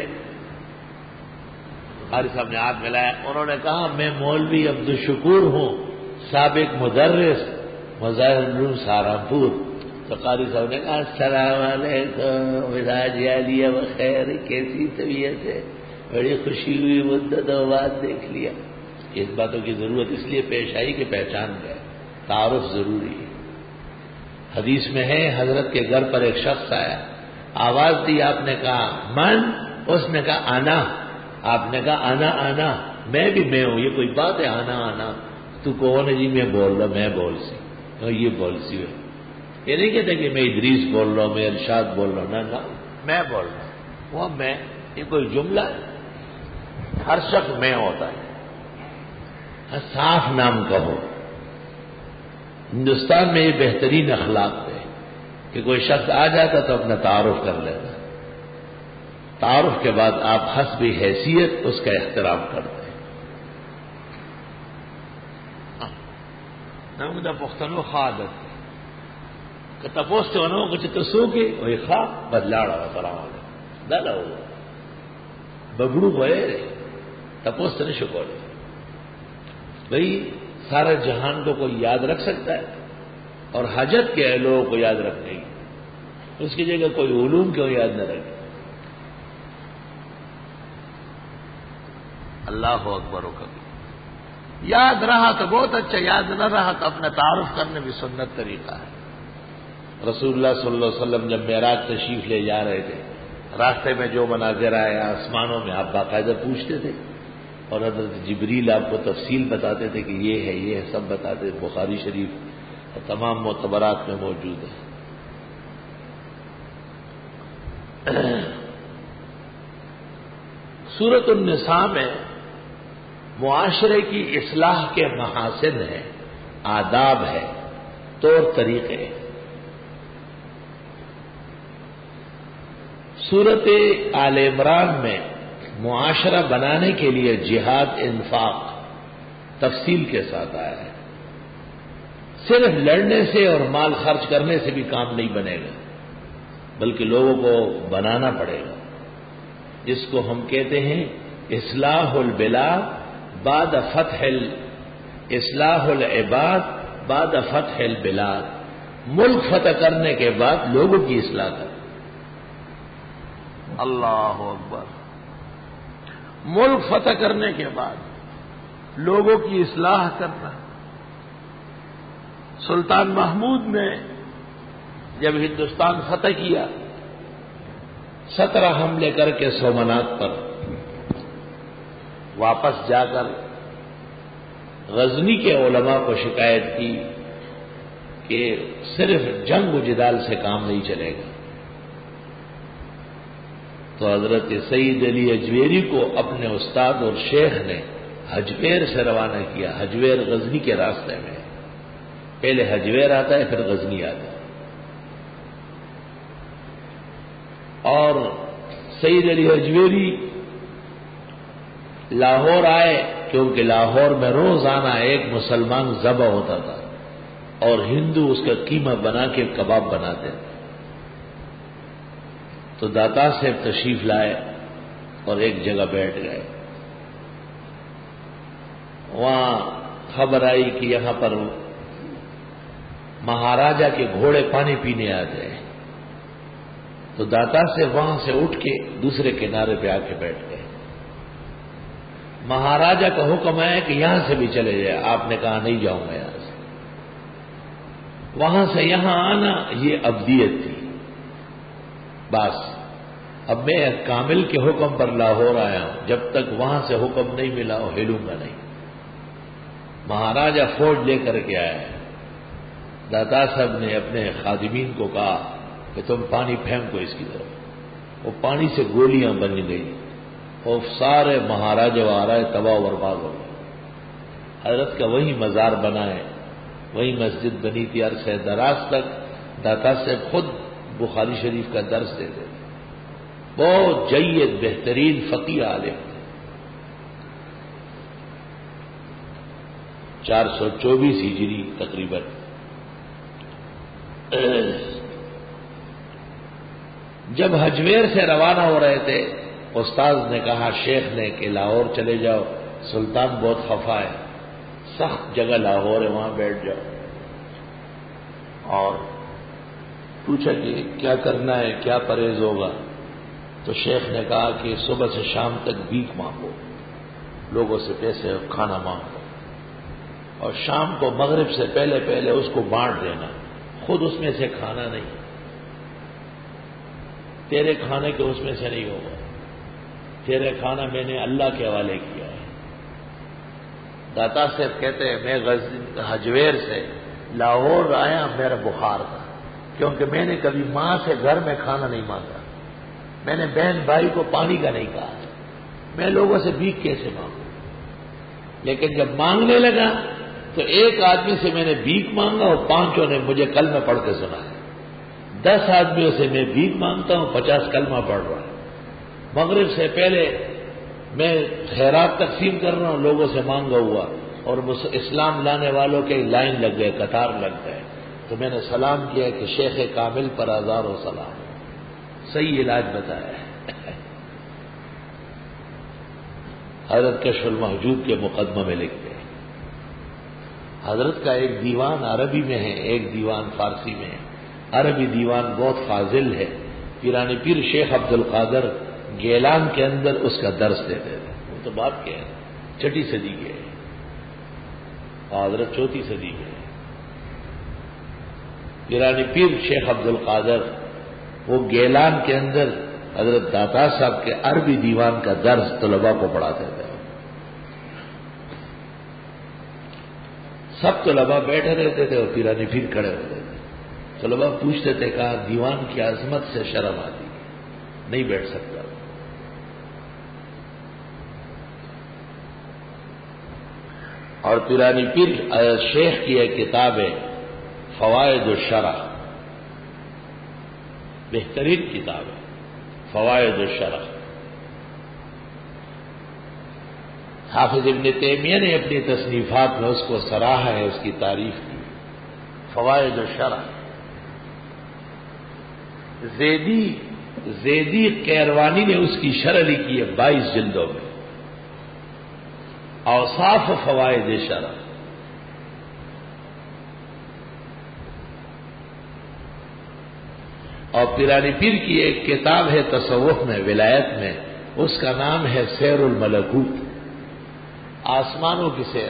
قاری صاحب نے ہاتھ ملایا، انہوں نے کہا میں مولوی عبدالشکور ہوں، سابق مدرس مظاہر العلوم سہارنپور۔ تو قاری صاحب نے کہا السلام علیکم مزاج عالیہ بخیر، کیسی طبیعت ہے؟ بڑی خوشی ہوئی، مدتوں بعد دیکھ لیا۔ اس باتوں کی ضرورت اس لیے پیش آئی کہ پہچان گئے، تعارف ضروری ہے۔ حدیث میں ہے حضرت کے گھر پر ایک شخص آیا، آواز دی، آپ نے کہا من؟ اس نے کہا انا۔ آپ نے کہا انا انا، میں بھی میں ہوں، یہ کوئی بات ہے آنا آنا؟ تو کون ہے؟ جی میں بول رہا، میں بول سی، یہ بول سی ہے۔ یہ نہیں کہتے کہ میں ادریس بول رہا ہوں، میں ارشاد بول رہا ہوں، نہ نہ میں بول رہا ہوں۔ وہ میں، یہ کوئی جملہ ہے؟ ہر شخص میں ہوتا ہے، صاف نام کہو۔ ہندوستان میں یہ بہترین اخلاق ہے کہ کوئی شخص آ جاتا تو اپنا تعارف کر لیتا، تعارف کے بعد آپ حسب حیثیت اس کا احترام کرتے ہیں۔ نمودہ پختنو خادت کہ تپوستے انہوں کو چھتے سوکے وہی خواہ بدلاڑا سلام علیکم دالا ہو بگڑو گئے رہے تپوستے نے شکو لے بھئی سارا جہان کو کوئی یاد رکھ سکتا ہے اور حاجت کے لوگوں کو یاد رکھنے کی، اس کی جگہ کوئی علوم کیوں یاد نہ رکھے۔ اللہ اکبر و کبھی یاد رہا تو بہت اچھا، یاد نہ رہا تو اپنا تعارف کرنے بھی سنت طریقہ ہے۔ رسول اللہ صلی اللہ علیہ وسلم جب معراج تشریف لے جا رہے تھے، راستے میں جو مناظر آیا آسمانوں میں، آپ باقاعدہ پوچھتے تھے اور حضرت جبریل آپ کو تفصیل بتاتے تھے کہ یہ ہے یہ ہے، سب بتاتے تھے۔ بخاری شریف اور تمام معتبرات میں موجود ہے۔ سورۃ النساء میں معاشرے کی اصلاح کے محاسن ہیں، آداب ہے، طور طریقے۔ سورۃ آل عمران میں معاشرہ بنانے کے لیے جہاد، انفاق تفصیل کے ساتھ آیا ہے۔ صرف لڑنے سے اور مال خرچ کرنے سے بھی کام نہیں بنے گا، بلکہ لوگوں کو بنانا پڑے گا، جس کو ہم کہتے ہیں اصلاح البلاد بعد فتح ال اصلاح العباد بعد فتح البلاد۔ ملک فتح کرنے کے بعد لوگوں کی اصلاح کرنا۔ اللہ اکبر، ملک فتح کرنے کے بعد لوگوں کی اصلاح کرنا۔ سلطان محمود نے جب ہندوستان فتح کیا، سترہ حملے کر کے سومنات پر واپس جا کر غزنی کے علماء کو شکایت کی کہ صرف جنگ و جدال سے کام نہیں چلے گا۔ تو حضرت سید علی اجویری کو اپنے استاد اور شیخ نے حجویر سے روانہ کیا۔ حجویر غزنی کے راستے میں، پہلے حجویر آتا ہے پھر غزنی آتا ہے۔ اور سید علی اجویری لاہور آئے، کیونکہ لاہور میں روزانہ ایک مسلمان ذبح ہوتا تھا اور ہندو اس کا قیمہ بنا کے کباب بناتے تھے۔ تو داتا سے تشریف لائے اور ایک جگہ بیٹھ گئے۔ وہاں خبر آئی کہ یہاں پر مہاراجا کے گھوڑے پانی پینے آتے ہیں، تو داتا سے وہاں سے اٹھ کے دوسرے کنارے پہ آ کے بیٹھ گئے۔ مہاراجا کا حکم ہے کہ یہاں سے بھی چلے جائے، آپ نے کہا نہیں جاؤں گا یہاں سے۔ وہاں سے یہاں آنا یہ ابدیت تھی. بس اب میں کامل کے حکم پر لاہور آیا ہوں، جب تک وہاں سے حکم نہیں ملا وہ ہلوں گا نہیں. مہاراجا فوج لے کر کے آیا ہے. داتا صاحب نے اپنے خادمین کو کہا کہ تم پانی پھینکو اس کی طرف. وہ پانی سے گولیاں بن گئی اور سارے مہاراجا آ رہا ہے، تباہ و برباد ہو گئے. حضرت کا وہی مزار بنا ہے، وہی مسجد بنی تھی. عرصہ دراز تک داتا صاحب خود بخاری شریف کا درس دیتے تھے. بہت جید بہترین فقیہ عالم تھے. چار سو چوبیس ہجری تقریباً. جب ہجویر سے روانہ ہو رہے تھے، استاذ نے کہا شیخ نے کہ لاہور چلے جاؤ، سلطان بہت خفا ہے، سخت جگہ لاہور ہے، وہاں بیٹھ جاؤ. اور پوچھا کہ کیا کرنا ہے، کیا پرہیز ہوگا؟ تو شیخ نے کہا کہ صبح سے شام تک بھیک مانگو، لوگوں سے پیسے اور کھانا مانگو، اور شام کو مغرب سے پہلے پہلے اس کو بانٹ دینا، خود اس میں سے کھانا نہیں، تیرے کھانے کے اس میں سے نہیں ہوگا، تیرے کھانا میں نے اللہ کے حوالے کیا ہے. داتا صاحب کہتے ہیں میں ہجویر سے لاہور آیا، میرا بخار تھا، کیونکہ میں نے کبھی ماں سے گھر میں کھانا نہیں مانگا، میں نے بہن بھائی کو پانی کا نہیں کہا، میں لوگوں سے بھیک کیسے مانگوں. لیکن جب مانگنے لگا تو ایک آدمی سے میں نے بھیک مانگا اور پانچوں نے مجھے کلمہ پڑھ کے سنا ہے. دس آدمیوں سے میں بھیک مانگتا ہوں، پچاس کلمہ پڑھ رہا ہوں. مغرب سے پہلے میں خیرات تقسیم کر رہا ہوں، لوگوں سے مانگا ہوا، اور اسلام لانے والوں کے لائن لگ گئے، قطار لگ گئے. تو میں نے سلام کیا کہ شیخ کامل پر ہزار و سلام، صحیح علاج بتایا ہے. حضرت کشف المحجوب کے مقدمہ میں لکھتے ہیں. حضرت کا ایک دیوان عربی میں ہے، ایک دیوان فارسی میں ہے. عربی دیوان بہت فاضل ہے. پیرانی پیر شیخ عبد القادر گیلان کے اندر اس کا درس دیتے تھے. وہ تو بات کیا ہے، چھٹی صدی کے ہے، حضرت چوتھی صدی کے ہے. پیرانی پیر شیخ عبد القادر وہ گیلان کے اندر حضرت داتا صاحب کے عربی دیوان کا درس طلباء کو پڑھاتے تھے. سب طلباء بیٹھے رہتے تھے اور پیرانی پیر کھڑے ہوتے تھے. طلباء پوچھتے تھے کہا دیوان کی عظمت سے شرم آتی ہے، نہیں بیٹھ سکتا. اور پیرانی پیر شیخ کی ایک کتاب ہے فوائد الشرح، بہترین کتاب ہے فوائد الشرح. حافظ ابن تیمیہ نے اپنی تصنیفات میں اس کو سراہا ہے، اس کی تعریف کی. فوائد الشرح زیدی زیدی قیروانی نے اس کی شرح لکھی ہے بائیس جلدوں میں. اوصاف فوائد شرح. اور پیرانی پیر کی ایک کتاب ہے تصوف میں، ولایت میں، اس کا نام ہے سیر الملکوت، آسمانوں کی سیر.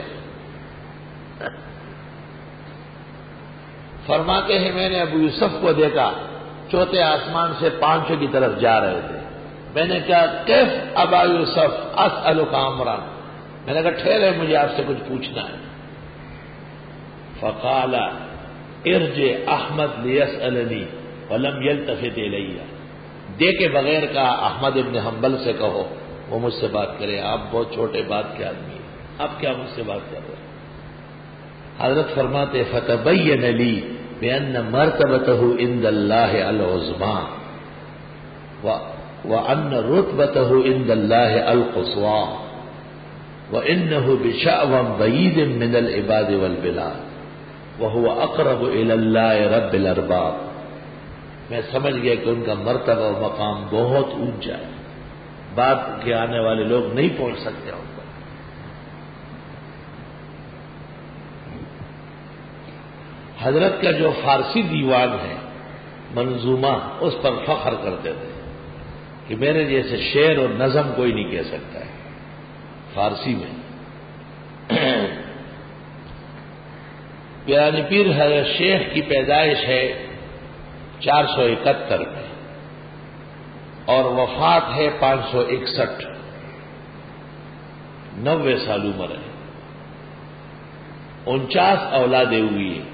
فرماتے ہیں میں نے ابو یوسف کو دیکھا، چوتھے آسمان سے پانچوں کی طرف جا رہے تھے. میں نے کہا کیف ابا یوسف اسألک امرا، میں نے کہا ٹھہرے مجھے آپ سے کچھ پوچھنا ہے. فقال ارجع احمد لیسألنی ولم یلتفت الی، دیکھے بغیر کہا احمد ابن حنبل سے کہو وہ مجھ سے بات کرے، آپ بہت چھوٹے بات کے آدمی ہیں، آپ کیا مجھ سے بات کر رہے ہیں. حضرت فرماتے فتبین لی بأن مرتبته عند الله العظمى وأن رتبته عند الله القصوى وإنه بشأو بعيد من العباد والبلاد وهو أقرب إلى الله رب الأرباب. میں سمجھ گیا کہ ان کا مرتبہ و مقام بہت اونچا ہے، بعد کے آنے والے لوگ نہیں پہنچ سکتے ان پر. حضرت کا جو فارسی دیوان ہے منظومہ، اس پر فخر کرتے تھے کہ میرے جیسے شعر اور نظم کوئی نہیں کہہ سکتا ہے فارسی میں. پیرانی پیر حضرت شیخ کی پیدائش ہے چار سو اکہتر میں اور وفات ہے پانچ سو اکسٹھ، نوے سال عمر ہے، انچاس اولادیں ہوئی ہیں،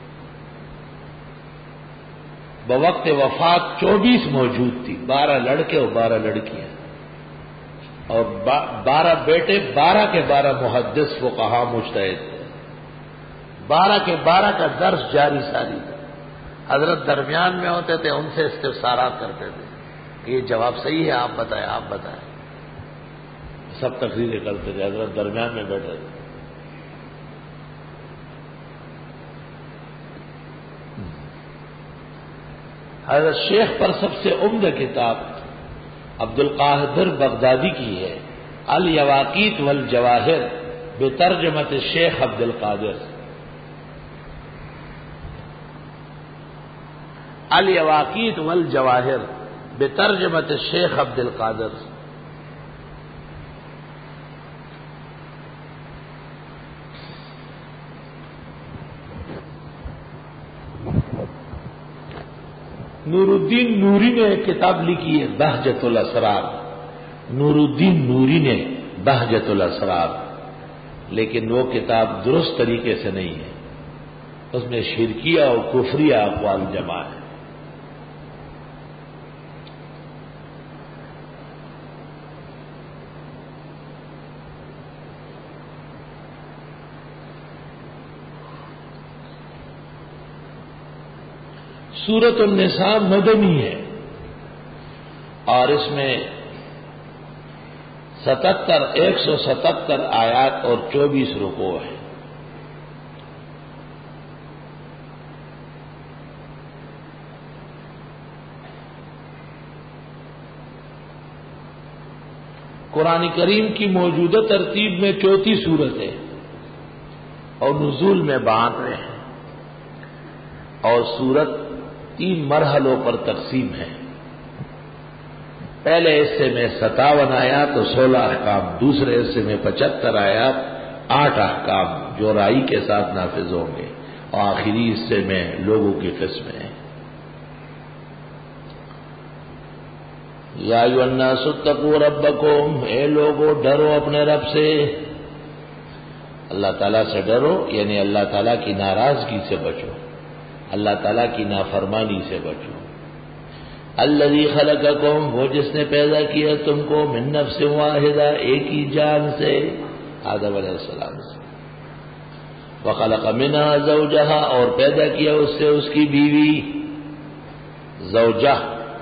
بوقت وفات چوبیس موجود تھی، بارہ لڑکے اور بارہ لڑکیاں، اور بارہ بیٹے، بارہ کے بارہ محدث فقہا مجتہد تھے، بارہ کے بارہ کا درس جاری ساری تھا۔ حضرت درمیان میں ہوتے تھے، ان سے استفسارات کرتے تھے کہ یہ جواب صحیح ہے، آپ بتائیں آپ بتائیں، سب تقریریں کرتے تھے، حضرت درمیان میں بیٹھے تھے۔ حضرت شیخ پر سب سے عمدہ کتاب عبد القادر بغدادی کی ہے، الیواقیت والجواہر بترجمت شیخ عبد القادر، الیواقیت والجواہر بترجمت شیخ عبد القادر۔ نور الدین نوری نے ایک کتاب لکھی ہے بہجت الاسرار، نور الدین نوری نے بہجت الاسرار، لیکن وہ کتاب درست طریقے سے نہیں ہے، اس میں شرکیہ اور کفریہ اقوال جمع ہے۔ سورۃ النساء مدنی ہے اور اس میں ستتر ایک سو ستتر آیات اور چوبیس رکوع ہیں۔ قرآن کریم کی موجودہ ترتیب میں چوتھی سورت ہے اور نزول میں بانوے ہیں، اور سورت تین مرحلوں پر تقسیم ہے۔ پہلے حصے میں ستاون آیات اور سولہ احکام، دوسرے حصے میں پچہتر آیات آٹھ احکام جو رائی کے ساتھ نافذ ہوں گے، اور آخری حصے میں لوگوں کی قسمیں ہیں۔ یا ایھا الناس اتقوا ربکم، اے لوگو ڈرو اپنے رب سے، اللہ تعالیٰ سے ڈرو، یعنی اللہ تعالیٰ کی ناراضگی سے بچو، اللہ تعالیٰ کی نافرمانی سے بچو۔ الذی خلقکم، وہ جس نے پیدا کیا تم کو، من نفس واحدہ، ایک ہی جان سے، آدم علیہ السلام سے، وخلق منها زوجہا، اور پیدا کیا اس سے اس کی بیوی، زوجہ۔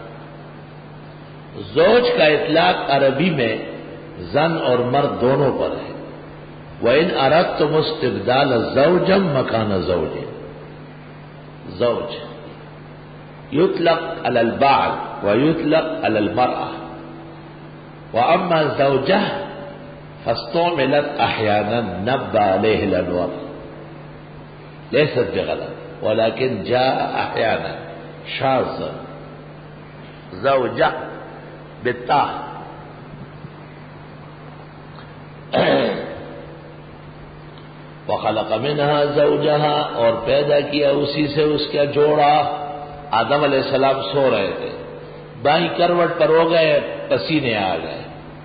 زوج کا اطلاق عربی میں زن اور مرد دونوں پر ہے۔ وَإِنْ أَرَدْتُمُ اسْتِبْدَالَ زَوْجًا مَكَانَ زَوْجٍ، زوج يطلق على البعل ويطلق على المرأة، وأما الزوجة فاستعملت أحيانا نبى عليه الأنوار، ليست بغلط ولكن جاء أحيانا شاذا، زوجة بالتاء۔ وخلق منها زوجها، اور پیدا کیا اسی سے اس کا جوڑا۔ آدم علیہ السلام سو رہے تھے، بائیں کروٹ پر ہو گئے، پسینے آ گئے،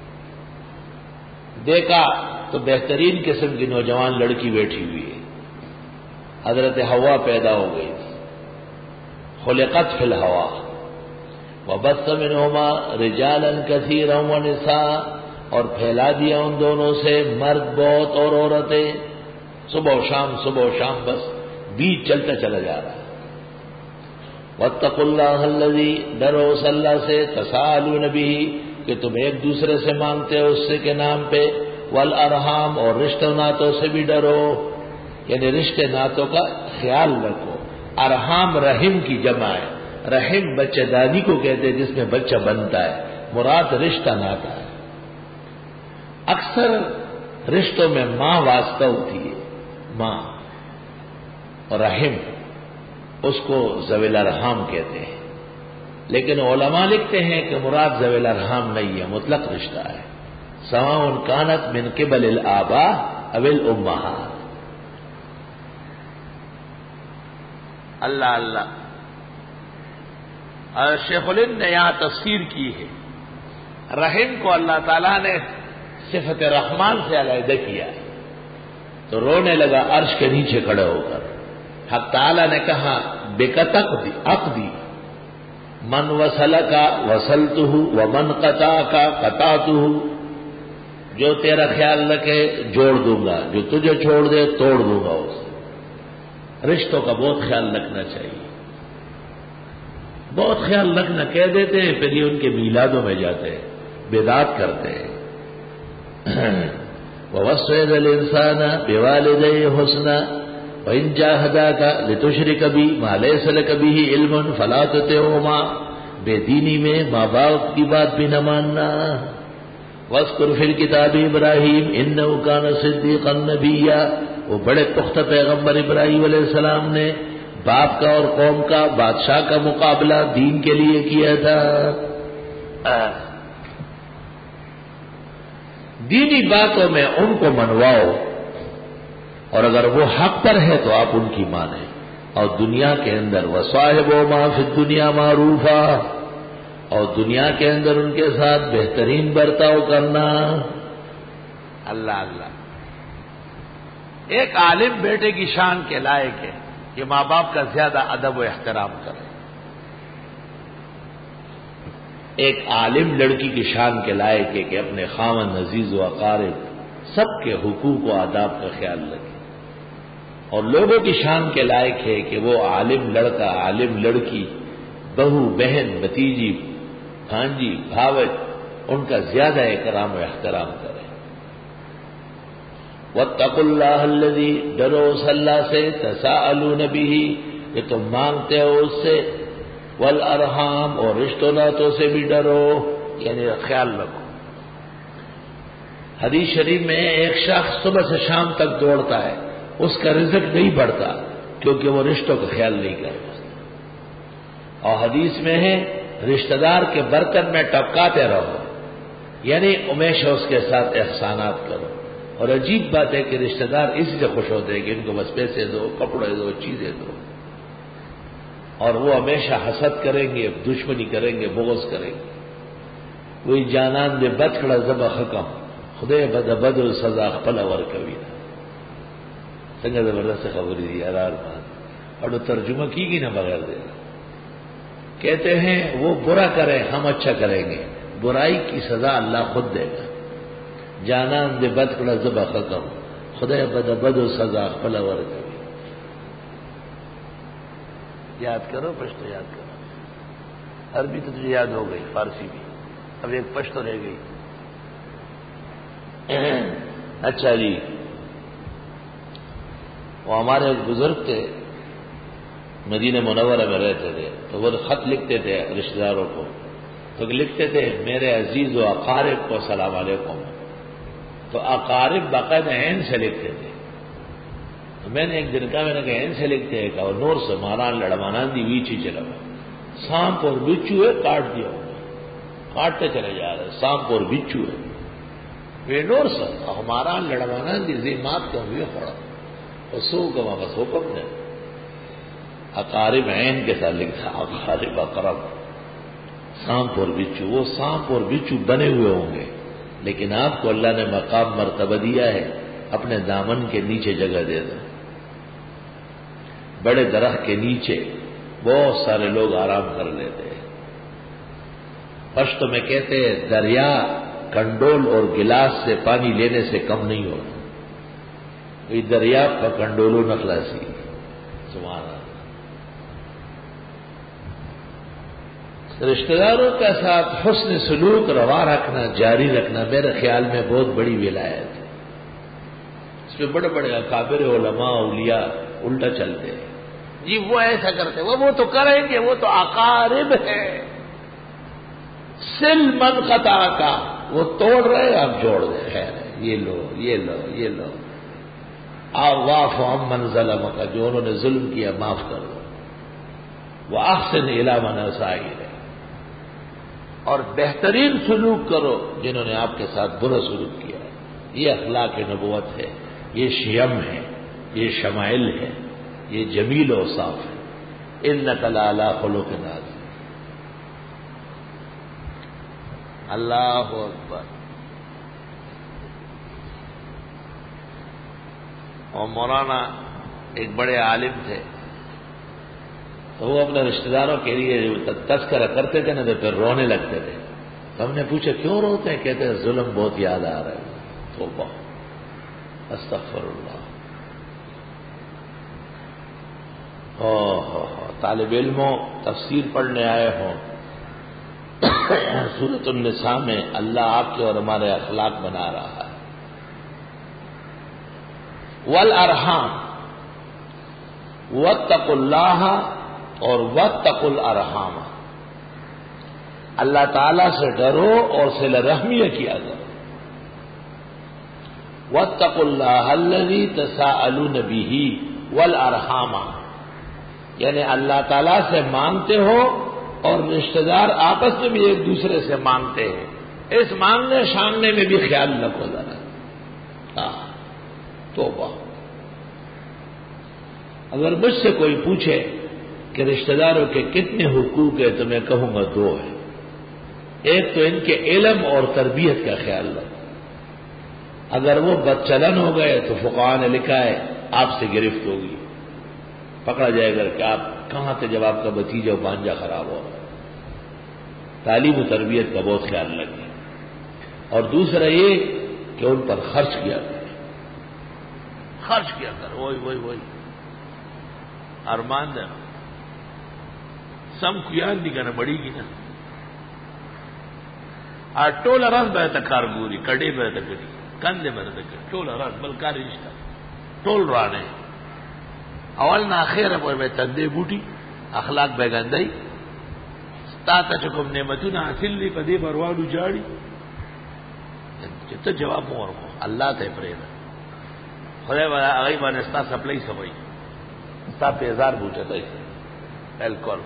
دیکھا تو بہترین قسم کی نوجوان لڑکی بیٹھی ہوئی ہے، حضرت حوا پیدا ہو گئی تھی، خلقت فی الہوا، وبث منہما رجالا کثیرا ونساء، اور پھیلا دیا ان دونوں سے مرد بہت اور عورتیں، صبح و شام صبح و شام، بس بیچ چلتا چلا جا رہا ہے۔ واتقوا اللہ الذی، ڈرو اس اللہ سے، تساءلون بہ، کہ تم ایک دوسرے سے مانگتے ہو اس سے کے نام پہ، والارحام، اور رشتہ ناتوں سے بھی ڈرو، یعنی رشتے ناتوں کا خیال رکھو۔ ارحام رحم کی جمع ہے، رحم بچہ دادی کو کہتے ہیں جس میں بچہ بنتا ہے، مراد رشتہ ناتا ہے۔ اکثر رشتوں میں ماں واسطہ ہوتی ہے، ماں، اور رحم اس کو ذوی الارحام کہتے ہیں، لیکن علماء لکھتے ہیں کہ مراد ذوی الارحام نہیں ہے، مطلق رشتہ ہے، سواء کانت من قبل الآباء او الامہات۔ اللہ اللہ. شیخ الہند نے یہاں تفسیر کی ہے، رحم کو اللہ تعالیٰ نے صفت رحمان سے علیحدہ کیا ہے، تو رونے لگا عرش کے نیچے کھڑے ہو کر. حق تعالیٰ نے کہا بکتق دی عقدی من وصلک وصلتہ ومن قطعک قطعتہ، جو تیرا خیال رکھے جوڑ دوں گا، جو تجھے چھوڑ دے توڑ دوں گا اسے. رشتوں کا بہت خیال رکھنا چاہیے، بہت خیال رکھنا. کہہ دیتے ہیں پھر یہ ان کے میلادوں میں جاتے ہیں، بدعت کرتے ہیں. وَوَصَّيْنَا الْإِنسَانَ بِوَالِدَيْهِ حُسْنًا وَإِنْ جَاهَدَاكَ لِتُشْرِكَ بِي مَا لَيْسَ لَكَ بِهِ عِلْمٌ فَلَا تُطِعْهُمَا، بے دینی میں ماں باپ کی بات بھی نہ ماننا. وَاذْكُرْ فِي الْكِتَابِ إِبْرَاهِيمَ إِنَّهُ كَانَ صِدِّيقًا نَبِيًّا، وہ بڑے پختہ پیغمبر ابراہیم علیہ السلام نے باپ کا اور قوم کا بادشاہ کا مقابلہ دین کے لیے کیا تھا. دینی باتوں میں ان کو منواؤ، اور اگر وہ حق پر ہے تو آپ ان کی مانیں. اور دنیا کے اندر وصاحبہما فی الدنیا معروفا، اور دنیا کے اندر ان کے ساتھ بہترین برتاؤ کرنا. اللہ اللہ. ایک عالم بیٹے کی شان کے لائق ہے کہ ماں باپ کا زیادہ ادب و احترام کرے. ایک عالم لڑکی کی شان کے لائق ہے کہ اپنے خاوند عزیز و اقارب سب کے حقوق و آداب کا خیال رکھے. اور لوگوں کی شان کے لائق ہے کہ وہ عالم لڑکا، عالم لڑکی، بہو، بہن، بھتیجی، بھانجی، بھاوج، ان کا زیادہ اکرام و احترام کرے. وَاتَّقُوا اللَّهَ الَّذِي، ڈرو اس اللہ سے، تَسَاءَلُونَ بِهِ، کہ تم مانگتے ہو اس سے، وَالْأَرْحَامَ، اور رشتوں ناتوں سے بھی ڈرو، یعنی خیال رکھو. حدیث شریف میں ایک شخص صبح سے شام تک دوڑتا ہے، اس کا رزق نہیں بڑھتا کیونکہ وہ رشتوں کا خیال نہیں کرتا. اور حدیث میں ہے رشتہ دار کے برتن میں ٹپکاتے رہو، یعنی ہمیشہ اس کے ساتھ احسانات کرو. اور عجیب بات ہے کہ رشتہ دار اس سے خوش ہوتے ہیں کہ ان کو بس پیسے دو، کپڑے دو، چیزیں دو، اور وہ ہمیشہ حسد کریں گے، دشمنی کریں گے، بغض کریں گے. وہی جانان دے بچڑا زبا حکم خدے بد بدر سزا خپل ور کوي. څنګه زبردست خبرې دي یار بات، اور ترجمہ کی گی نا بغیر دے. کہتے ہیں وہ برا کرے ہم اچھا کریں گے، برائی کی سزا اللہ خود دے گا. جانان دے بد کڑا زبا حکم خدے بد بدر سزا خپل ور کوي. یاد کرو، پشتو یاد کرو. عربی تو تجھے یاد ہو گئی، فارسی بھی، اب ایک پشتو رہ گئی. اچھا جی، وہ ہمارے ایک بزرگ تھے، مدینہ منورہ میں رہتے تھے، تو وہ خط لکھتے تھے رشتہ داروں کو، تو لکھتے تھے میرے عزیز و اقارب کو السلام علیکم. تو اقارب باقاعدہ عین سے لکھتے تھے. تو میں نے ایک دن کہا، میں نے کہا عین سے لکھتے ہیں، کہا نور سے ماران لڑمانان دی ویچی چلا سانپ اور بچو ہے، کاٹ دیا کاٹتے چلے جا رہے، سانپ اور بچو ہے. وہ نور سے ہمارا لڑمانان دی زیمات کو بھی پڑا اور سو کا واپس حکم دے. اقارب عین کے ساتھ لکھا اقارب اقرب، سانپ اور بچو. وہ سانپ اور بچو بنے ہوئے ہوں گے، لیکن آپ کو اللہ نے مقام مرتبہ دیا ہے، اپنے دامن کے نیچے جگہ دے دو. بڑے درخت کے نیچے بہت سارے لوگ آرام کر لیتے ہیں. پشتو میں کہتے ہیں دریا کنڈول اور گلاس سے پانی لینے سے کم نہیں ہوتا. یہ دریا کا کنڈولو نخلاسی. سبحان اللہ. رشتہ داروں کے ساتھ حسن سلوک روا رکھنا، جاری رکھنا میرے خیال میں بہت بڑی ولایت ہے. اس میں بڑے بڑے اکابر علماء اولیاء الٹا چلتے ہیں. جی وہ ایسا کرتے، وہ وہ تو کریں گے، وہ تو اقارب ہے. سل من قطع کا، وہ توڑ رہے آپ جوڑ دیں. خیر ہے، یہ لو یہ لو یہ لو. واف عمن ظلم کا، جو انہوں نے ظلم کیا معاف کر دو. وہ احسن الی من اساء الیک، اور بہترین سلوک کرو جنہوں نے آپ کے ساتھ برا سلوک کیا. یہ اخلاق نبوت ہے، یہ شیم ہے، یہ شمائل ہے، یہ جمیل و صاف ہے. انک لعلی خلق عظیم. اللہ اکبر. اور مولانا ایک بڑے عالم تھے، تو وہ اپنے رشتہ داروں کے لیے تذکرہ کرتے تھے نا تو پھر رونے لگتے تھے. تو ہم نے پوچھا کیوں روتے ہیں؟ کہتے ہیں ظلم بہت یاد آ رہا ہے. توبہ، استغفر اللہ. اوہ طالب علموں تفسیر پڑھنے آئے ہوں، سورۃ النساء میں اللہ آپ کے اور ہمارے اخلاق بنا رہا ہے. والارحام، واتقوا اللہ اور واتقوا الارحام. اللہ تعالی سے ڈرو اور صلہ رحمی کیا کرو. واتقوا اللہ الذی تساءلون بہ والارحام، یعنی اللہ تعالی سے مانگتے ہو اور رشتہ دار آپس میں بھی ایک دوسرے سے مانگتے ہیں. اس مانگنے شانگنے میں بھی خیال رکھو ذرا. توبہ. اگر مجھ سے کوئی پوچھے کہ رشتہ داروں کے کتنے حقوق ہیں تو میں کہوں گا دو ہیں. ایک تو ان کے علم اور تربیت کا خیال رکھو. اگر وہ بدچلن ہو گئے تو فقہاء نے لکھا ہے آپ سے گرفت ہوگی، پکڑا جائے گا کہ آپ کہاں تھے جب آپ کا بھتیجا و بھانجا خراب ہو. تعلیم و تربیت کا بہت خیال رکھیں. اور دوسرا یہ کہ ان پر خرچ کیا کرے. خرچ کیا کرے. وہی وہی وہی ارمان دینا سم کو یاد نہیں کرنا بڑی کی نا. آ ٹولا رس بہتا کارگوری کڑے بہتا کڑی کندے بہتا کڑی ٹولا رس بلکاری رشتہ ٹول رانے اول نہ آخر پر میں تندے بوٹی اخلاق بے گندئی تا تا چکم نعمتون حاصل لی پدے بروانو جاڑی. جتا جواب مور کو اللہ تے پریدا خدای والا اگئی بانے ستا سپلائی سبائی ستا پیزار بوچھا تھا بالکل.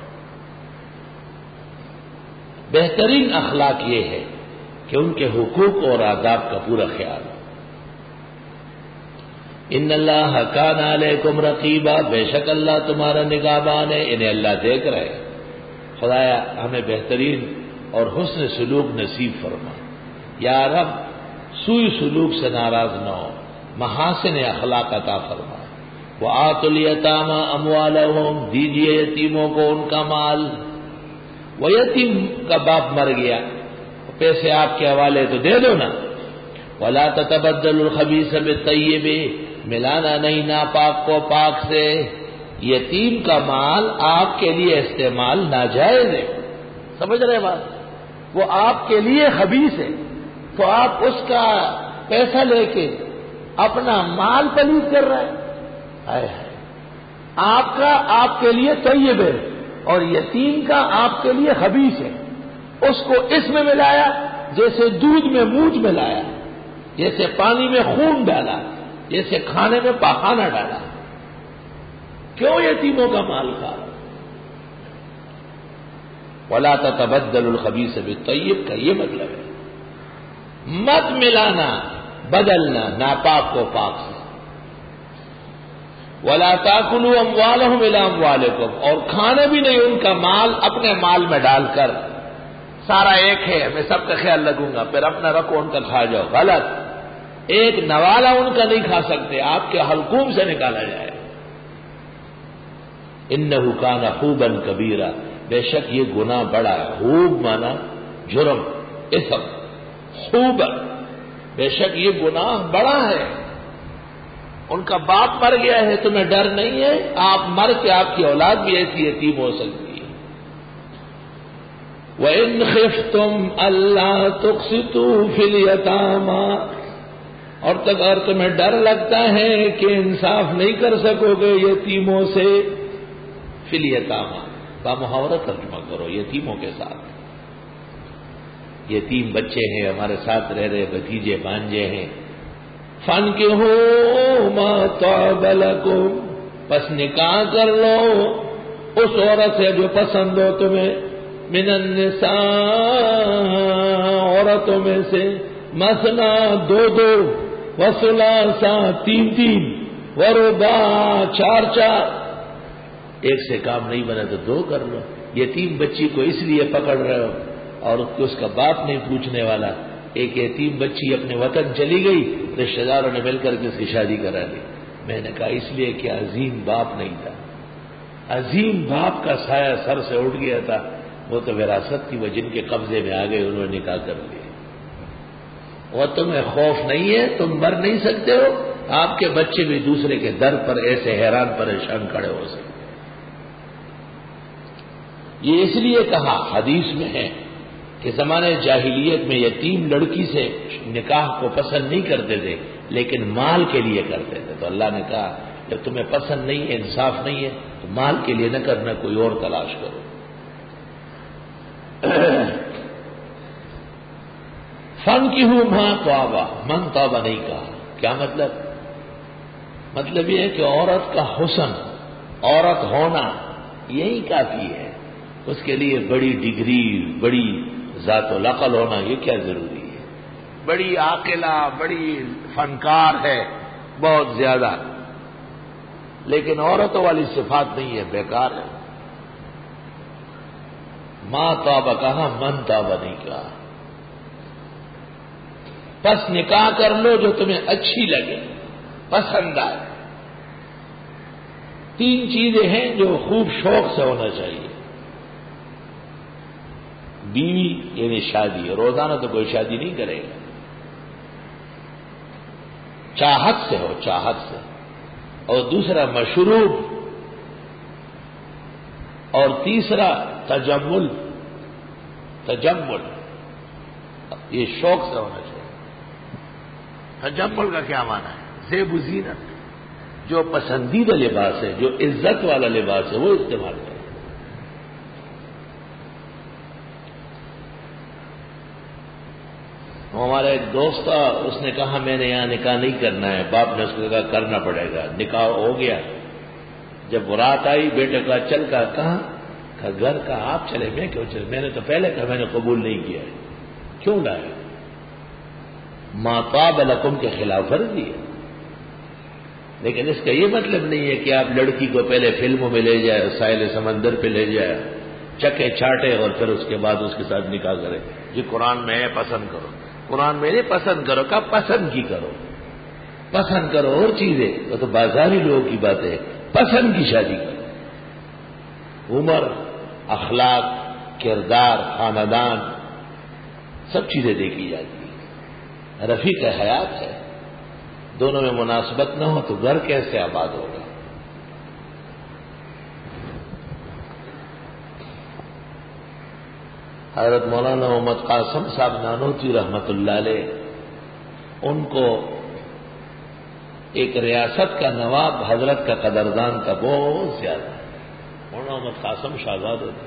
بہترین اخلاق یہ ہے کہ ان کے حقوق اور آداب کا پورا خیال. ان اللہ کان علیکم رقیبا، بے شک اللہ تمہارا نگہبان ہے. انہیں اللہ دیکھ رہے. خدایا ہمیں بہترین اور حسن سلوک نصیب فرما. یا رب سوئی سلوک سے ناراض نہ ہو، محاسن اخلاق عطا فرما. وآتوا الیتامی اموالہم، دیجیے یتیموں کو ان کا مال. وہ یتیم کا باپ مر گیا، پیسے آپ کے حوالے تو دے دو نا. ولا تتبدلوا الخبیث بالطیب، ملانا نہیں ناپاک کو پاک سے. یتیم کا مال آپ کے لیے استعمال ناجائز ہے. سمجھ رہے بات؟ وہ آپ کے لیے خبیث ہے تو آپ اس کا پیسہ لے کے اپنا مال پلیت کر رہے ہیں. آپ کا آپ کے لیے طیب ہے اور یتیم کا آپ کے لیے خبیث ہے. اس کو اس میں ملایا جیسے دودھ میں مونج ملایا، جیسے پانی میں خون ڈالا، جیسے کھانے میں پاخانہ ڈالا. کیوں یتیموں کا مال کھا؟ ولا تتبدلوا الخبیث بالطیب کا یہ مطلب ہے مت ملانا بدلنا ناپاک کو پاک سے. ولا تاکلوا اموالہم الی اموالکم، اور کھانا بھی نہیں ان کا مال اپنے مال میں ڈال کر. سارا ایک ہے میں سب کا خیال رکھوں گا پھر اپنا رکھو ان کا کھا جاؤ. غلط. ایک نوالا ان کا نہیں کھا سکتے، آپ کے حلقوم سے نکالا جائے. انہ کان حوبا کبیرا، بے شک یہ گناہ بڑا ہے. حوب مانا جرم اسم، خوب بے شک یہ گناہ بڑا ہے. ان کا باپ مر گیا ہے تمہیں ڈر نہیں ہے؟ آپ مر کے آپ کی اولاد بھی ایسی یتیم ہو سکتی ہے. وَإِنْ خِفْتُمْ أَلَّا تُقْسِطُوا فِي الْيَتَامَى، اور تک اگر تمہیں ڈر لگتا ہے کہ انصاف نہیں کر سکو گے یتیموں سے. فی الیتامى کا محاورہ ترجمہ کرو یتیموں کے ساتھ. یتیم بچے ہیں ہمارے ساتھ رہ رہے بھتیجے بانجے ہیں. فَانْكِحُوا مَا طَابَ لَكُمْ، پس نکاح کر لو اس عورت سے جو پسند ہو تمہیں. من النساء، عورتوں میں سے. مثنا، دو دو. وثلاثا، تین تین. ورباع، چار چار. ایک سے کام نہیں بنا تو دو کر لو. یتیم بچی کو اس لیے پکڑ رہے ہو اور اس کا باپ نہیں پوچھنے والا. ایک یتیم بچی اپنے وطن چلی گئی, رشتہ داروں نے مل کر کے اس کی شادی کرا لی. میں نے کہا اس لیے کہ عظیم باپ نہیں تھا, عظیم باپ کا سایہ سر سے اٹھ گیا تھا. وہ تو وراثت تھی, وہ جن کے قبضے میں آ گئے انہوں نے نکاح کر لیا. وہ تمہیں خوف نہیں ہے, تم مر نہیں سکتے ہو, آپ کے بچے بھی دوسرے کے در پر ایسے حیران پریشان کھڑے ہو سکتے. یہ اس لیے کہا, حدیث میں ہے کہ زمانے جاہلیت میں یتیم لڑکی سے نکاح کو پسند نہیں کرتے تھے, لیکن مال کے لیے کرتے تھے. تو اللہ نے کہا جب تمہیں پسند نہیں ہے, انصاف نہیں ہے, تو مال کے لیے نہ کرنا, کوئی اور تلاش کرو. فن کی ہوں ماں توبہ, من توبہ نہیں کہا. کیا مطلب؟ مطلب یہ ہے کہ عورت کا حسن, عورت ہونا یہی کافی ہے. اس کے لیے بڑی ڈگری, بڑی ذات العقل ہونا یہ کیا ضروری ہے؟ بڑی عاقلہ, بڑی فنکار ہے بہت زیادہ, لیکن عورتوں والی صفات نہیں ہے, بیکار ہے. ماں توبہ کہا, من توبہ نہیں کہا. بس نکاح کر لو جو تمہیں اچھی لگے, پسند آئے. تین چیزیں ہیں جو خوب شوق سے ہونا چاہیے. بیوی یعنی شادی, روزانہ تو کوئی شادی نہیں کرے گا, چاہت سے ہو, چاہت سے. اور دوسرا مشروب, اور تیسرا تجمل. تجمل یہ شوق سے ہونا چاہیے. تجمل کا کیا معنی ہے؟ زیب و زینت, جو پسندیدہ لباس ہے, جو عزت والا لباس ہے, وہ استعمال کریں. ہمارا ایک دوست تھا, اس نے کہا میں نے یہاں نکاح نہیں کرنا ہے. باپ نے اس کو کہا کرنا پڑے گا. نکاح ہو گیا. جب رات آئی, بیٹے کا چل کا کہاں کہا گھر کا, آپ چلے, میں کیوں چلے؟ میں نے تو پہلے کہا میں نے قبول نہیں کیا ہے. کیوں لائے؟ ما طاب لکم کے خلاف ورزی ہے. لیکن اس کا یہ مطلب نہیں ہے کہ آپ لڑکی کو پہلے فلموں میں لے جائے, ساحل سمندر پہ لے جائے, چکے چاٹے, اور پھر اس کے بعد اس کے ساتھ نکاح کرے. جی قرآن میں ہے پسند کرو. قرآن میں نہیں پسند کرو, کہا پسند کی کرو. پسند کرو اور چیزیں, وہ تو بازاری لوگوں کی بات ہے. پسند کی شادی کرو. عمر, اخلاق, کردار, خاندان, سب چیزیں دیکھی جاتی ہیں. رفیق حیات ہے, دونوں میں مناسبت نہ ہو تو گھر کیسے آباد ہوگا؟ حضرت مولانا محمد قاسم صاحب نانوتوی رحمت اللہ علیہ, ان کو ایک ریاست کا نواب حضرت کا قدردان تھا بہت زیادہ. مولانا محمد قاسم شہزاد تھے.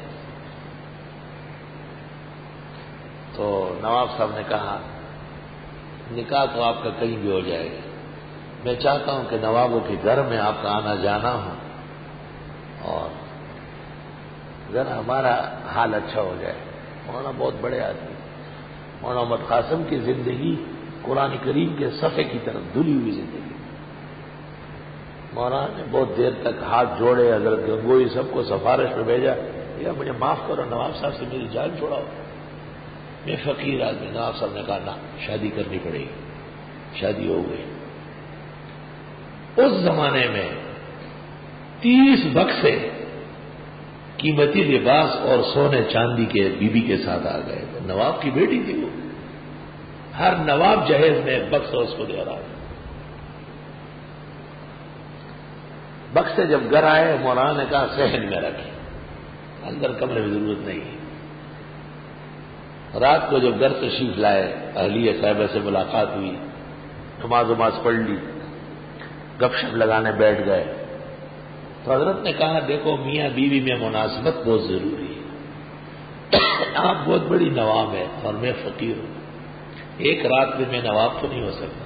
تو نواب صاحب نے کہا نکاح تو آپ کا کہیں بھی ہو جائے گا, میں چاہتا ہوں کہ نوابوں کے گھر میں آپ کا آنا جانا ہو, اور ذرا ہمارا حال اچھا ہو جائے. مولانا بہت بڑے آدمی, مولانا محمد قاسم کی زندگی قرآن کریم کے صفحے کی طرف دھلی ہوئی زندگی. مولانا نے بہت دیر تک ہاتھ جوڑے, حضرت گنگوئی سب کو سفارش میں بھیجا, یا مجھے معاف کرو نواب صاحب سے میری جان چھوڑاؤ, میں فقیر آدمی. نواب صاحب نے کہا نا, شادی کرنی پڑے گی. شادی ہو گئی. اس زمانے میں تیس بکسے قیمتی لباس اور سونے چاندی کے بی بی کے ساتھ آ گئے. نواب کی بیٹی تھی وہ, ہر نواب جہیز میں بکس اس کو دے رہا تھا. بکسے جب گھر آئے, مولانا نے کہا صحن میں رکھے, اندر کمرے میں ضرورت نہیں ہے. رات کو جب گھر تشریف لائے, اہلیہ صاحبہ سے ملاقات ہوئی, نماز وماز پڑھ لی, گپ شپ لگانے بیٹھ گئے. تو حضرت نے کہا دیکھو میاں بیوی میں مناسبت بہت ضروری ہے. آپ بہت بڑی نواب ہے اور میں فقیر ہوں, ایک رات میں میں نواب تو نہیں ہو سکتا.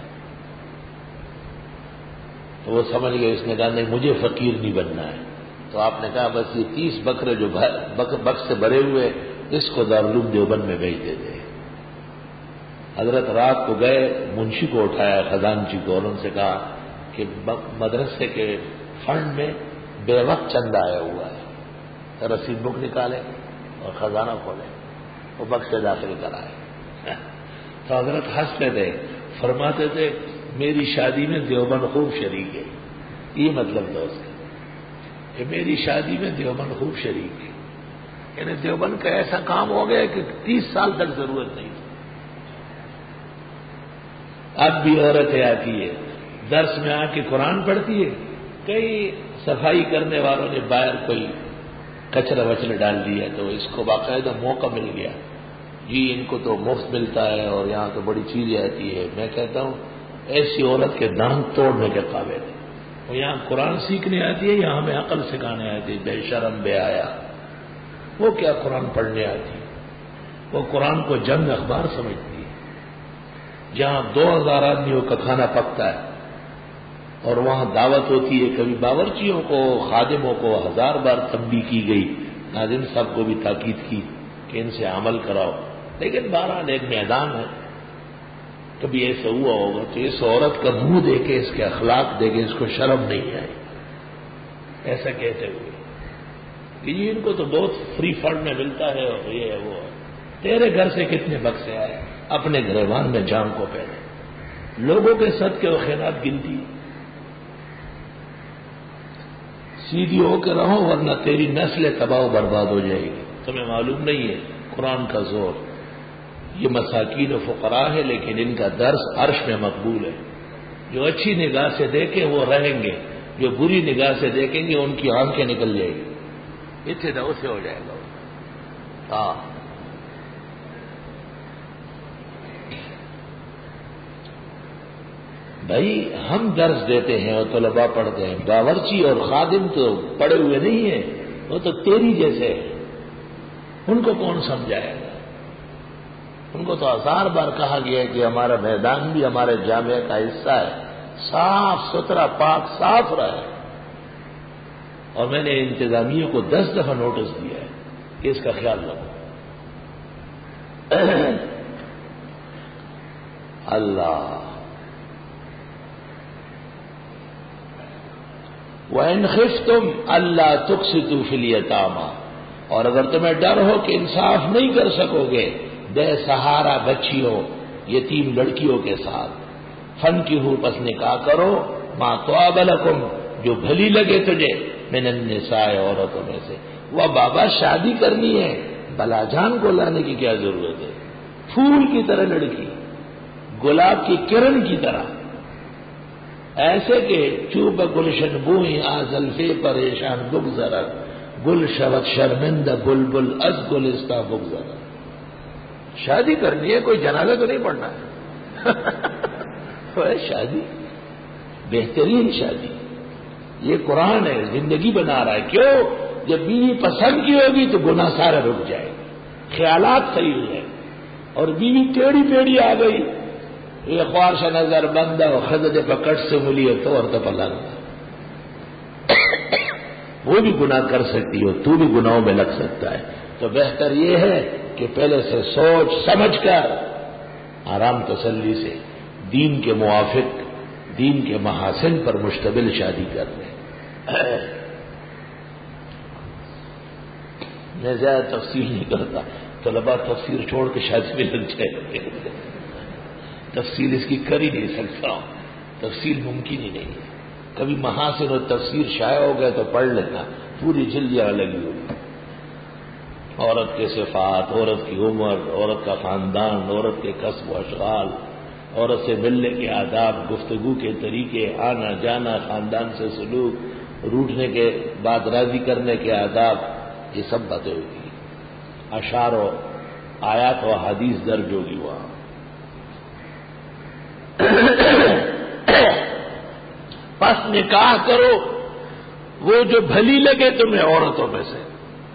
تو وہ سمجھ گئے. اس نے کہا نہیں مجھے فقیر نہیں بننا ہے. تو آپ نے کہا بس یہ تیس بکرے جو بکس سے بھرے ہوئے, اس کو دارالعلوم دیوبند میں بھیج دیتے. حضرت رات کو گئے, منشی کو اٹھایا, خزانچی کو, اور ان سے کہا کہ مدرسے کے فنڈ میں بے وقت چندہ آیا ہوا ہے، رسید بک نکالے اور خزانہ کھولے، وہ بکس سے داخل کرائے۔ تو حضرت ہنستے تھے، فرماتے تھے میری شادی میں دیوبند خوب شریک ہے، یہ مطلب تھا اس کا کہ میری شادی میں دیوبند خوب شریک ہے، یعنی دیوبند کا ایسا کام ہو گیا کہ تیس سال تک ضرورت نہیں تھی۔ اب بھی عورتیں آتی ہے، درس میں آ کے قرآن پڑھتی ہے، کئی صفائی کرنے والوں نے باہر کوئی کچرا وچرا ڈال دیا تو اس کو باقاعدہ موقع مل گیا، جی ان کو تو مفت ملتا ہے اور یہاں تو بڑی چیزیں آتی ہے۔ میں کہتا ہوں ایسی عورت کے دانت توڑنے کے قابل ہے، وہ یہاں قرآن سیکھنے آتی ہے، یہاں ہمیں عقل سکھانے آتی ہے، بے شرم بے حیا۔ وہ کیا قرآن پڑھنے آتی، وہ قرآن کو جنگ اخبار سمجھتی ہے، جہاں دو ہزار آدمیوں کا کھانا پکتا ہے اور وہاں دعوت ہوتی ہے، کبھی باورچیوں کو خادموں کو ہزار بار تنبیہ کی گئی، ناظرین صاحب کو بھی تاکید کی کہ ان سے عمل کراؤ، لیکن بہرحال ایک میدان ہے، کبھی ایسا ہوا ہوگا تو اس عورت کا منہ دیکھے، اس کے اخلاق دیکھے اس کو شرم نہیں آئی، ایسا کہتے ہوئے کہ جی ان کو تو بہت فری فنڈ میں ملتا ہے اور یہ ہے وہ ہے۔ تیرے گھر سے کتنے بکسے آئے، اپنے گریبان میں جان کو پہنے، لوگوں کے صدقے و خیرات گنتی، سیدھی ہو کے رہو ورنہ تیری نسل تباہ و برباد ہو جائے گی۔ تمہیں معلوم نہیں ہے قرآن کا زور، یہ مساکین و فقراء ہے لیکن ان کا درس عرش میں مقبول ہے، جو اچھی نگاہ سے دیکھیں وہ رہیں گے، جو بری نگاہ سے دیکھیں گے ان کی آنکھیں نکل جائیں گی، اتنے دو سے ہو جائے گا۔ ہاں بھائی ہم درس دیتے ہیں اور طلباء پڑھتے ہیں، باورچی اور خادم تو پڑے ہوئے نہیں ہیں، وہ تو تیری جیسے ہیں، ان کو کون سمجھائے گا؟ ان کو تو ہزار بار کہا گیا ہے کہ ہمارا میدان بھی ہمارے جامعہ کا حصہ ہے، صاف ستھرا پاک صاف رہے، اور میں نے انتظامیہ کو دس دفعہ نوٹس دیا ہے کہ اس کا خیال رکھو۔ اللہ وَإِنْ خِفْتُمْ أَلَّا تُقْسِطُوا فِي الْيَتَامَى، اور اگر تمہیں ڈر ہو کہ انصاف نہیں کر سکو گے بے سہارا بچیوں یتیم لڑکیوں کے ساتھ، فَانْكِحُوا پس نکاح کرو مَا طَابَ لَكُمْ جو بھلی لگے تجھے من النساء عورتوں میں سے۔ وہ بابا شادی کرنی ہے، بلا جان کو لانے کی کیا ضرورت ہے؟ پھول کی طرح لڑکی، گلاب کی کرن کی طرح، ایسے کہ چوب گلشن بوئی آزلفے پریشان بگذرا، گل شوت شرمندہ بلبل از گلستہ بگذرا۔ شادی کرنی ہے، کوئی جنازہ تو نہیں پڑھنا ہے شادی، بہترین شادی، یہ قرآن ہے، زندگی بنا رہا ہے۔ کیوں؟ جب بیوی پسند کی ہوگی تو گناہ سارا رک جائے گا، خیالات صحیح ہو جائے، اور بیوی ٹیڑھی ٹیڑھی آ گئی، یہ خواہش نظر بندہ خدد پکڑ سے ملی تو اور تو پلنگ، وہ بھی گناہ کر سکتی ہو، تو بھی گناہوں میں لگ سکتا ہے۔ تو بہتر یہ ہے کہ پہلے سے سوچ سمجھ کر آرام تسلی سے دین کے موافق، دین کے محاسن پر مشتمل شادی کر لیں۔ میں زیادہ تفصیل نہیں کرتا، طلباء تفسیر چھوڑ کے شادی میں لگ جائے، تفصیل اس کی کر ہی نہیں سکتا ہوں، تفصیل ممکن ہی نہیں ہے۔ کبھی محاسن اور تفسیر شائع ہو گئے تو پڑھ لینا، پوری جلد یہاں لگی ہوئی، عورت کے صفات، عورت کی عمر، عورت کا خاندان، عورت کے کسب و اشغال، عورت سے ملنے کے آداب، گفتگو کے طریقے، آنا جانا، خاندان سے سلوک، روٹنے کے بعد راضی کرنے کے آداب، یہ سب باتیں ہوگی، اشعار و آیات و حدیث درج ہوگی وہاں۔ پس نکاح کرو وہ جو بھلی لگے تمہیں عورتوں میں سے۔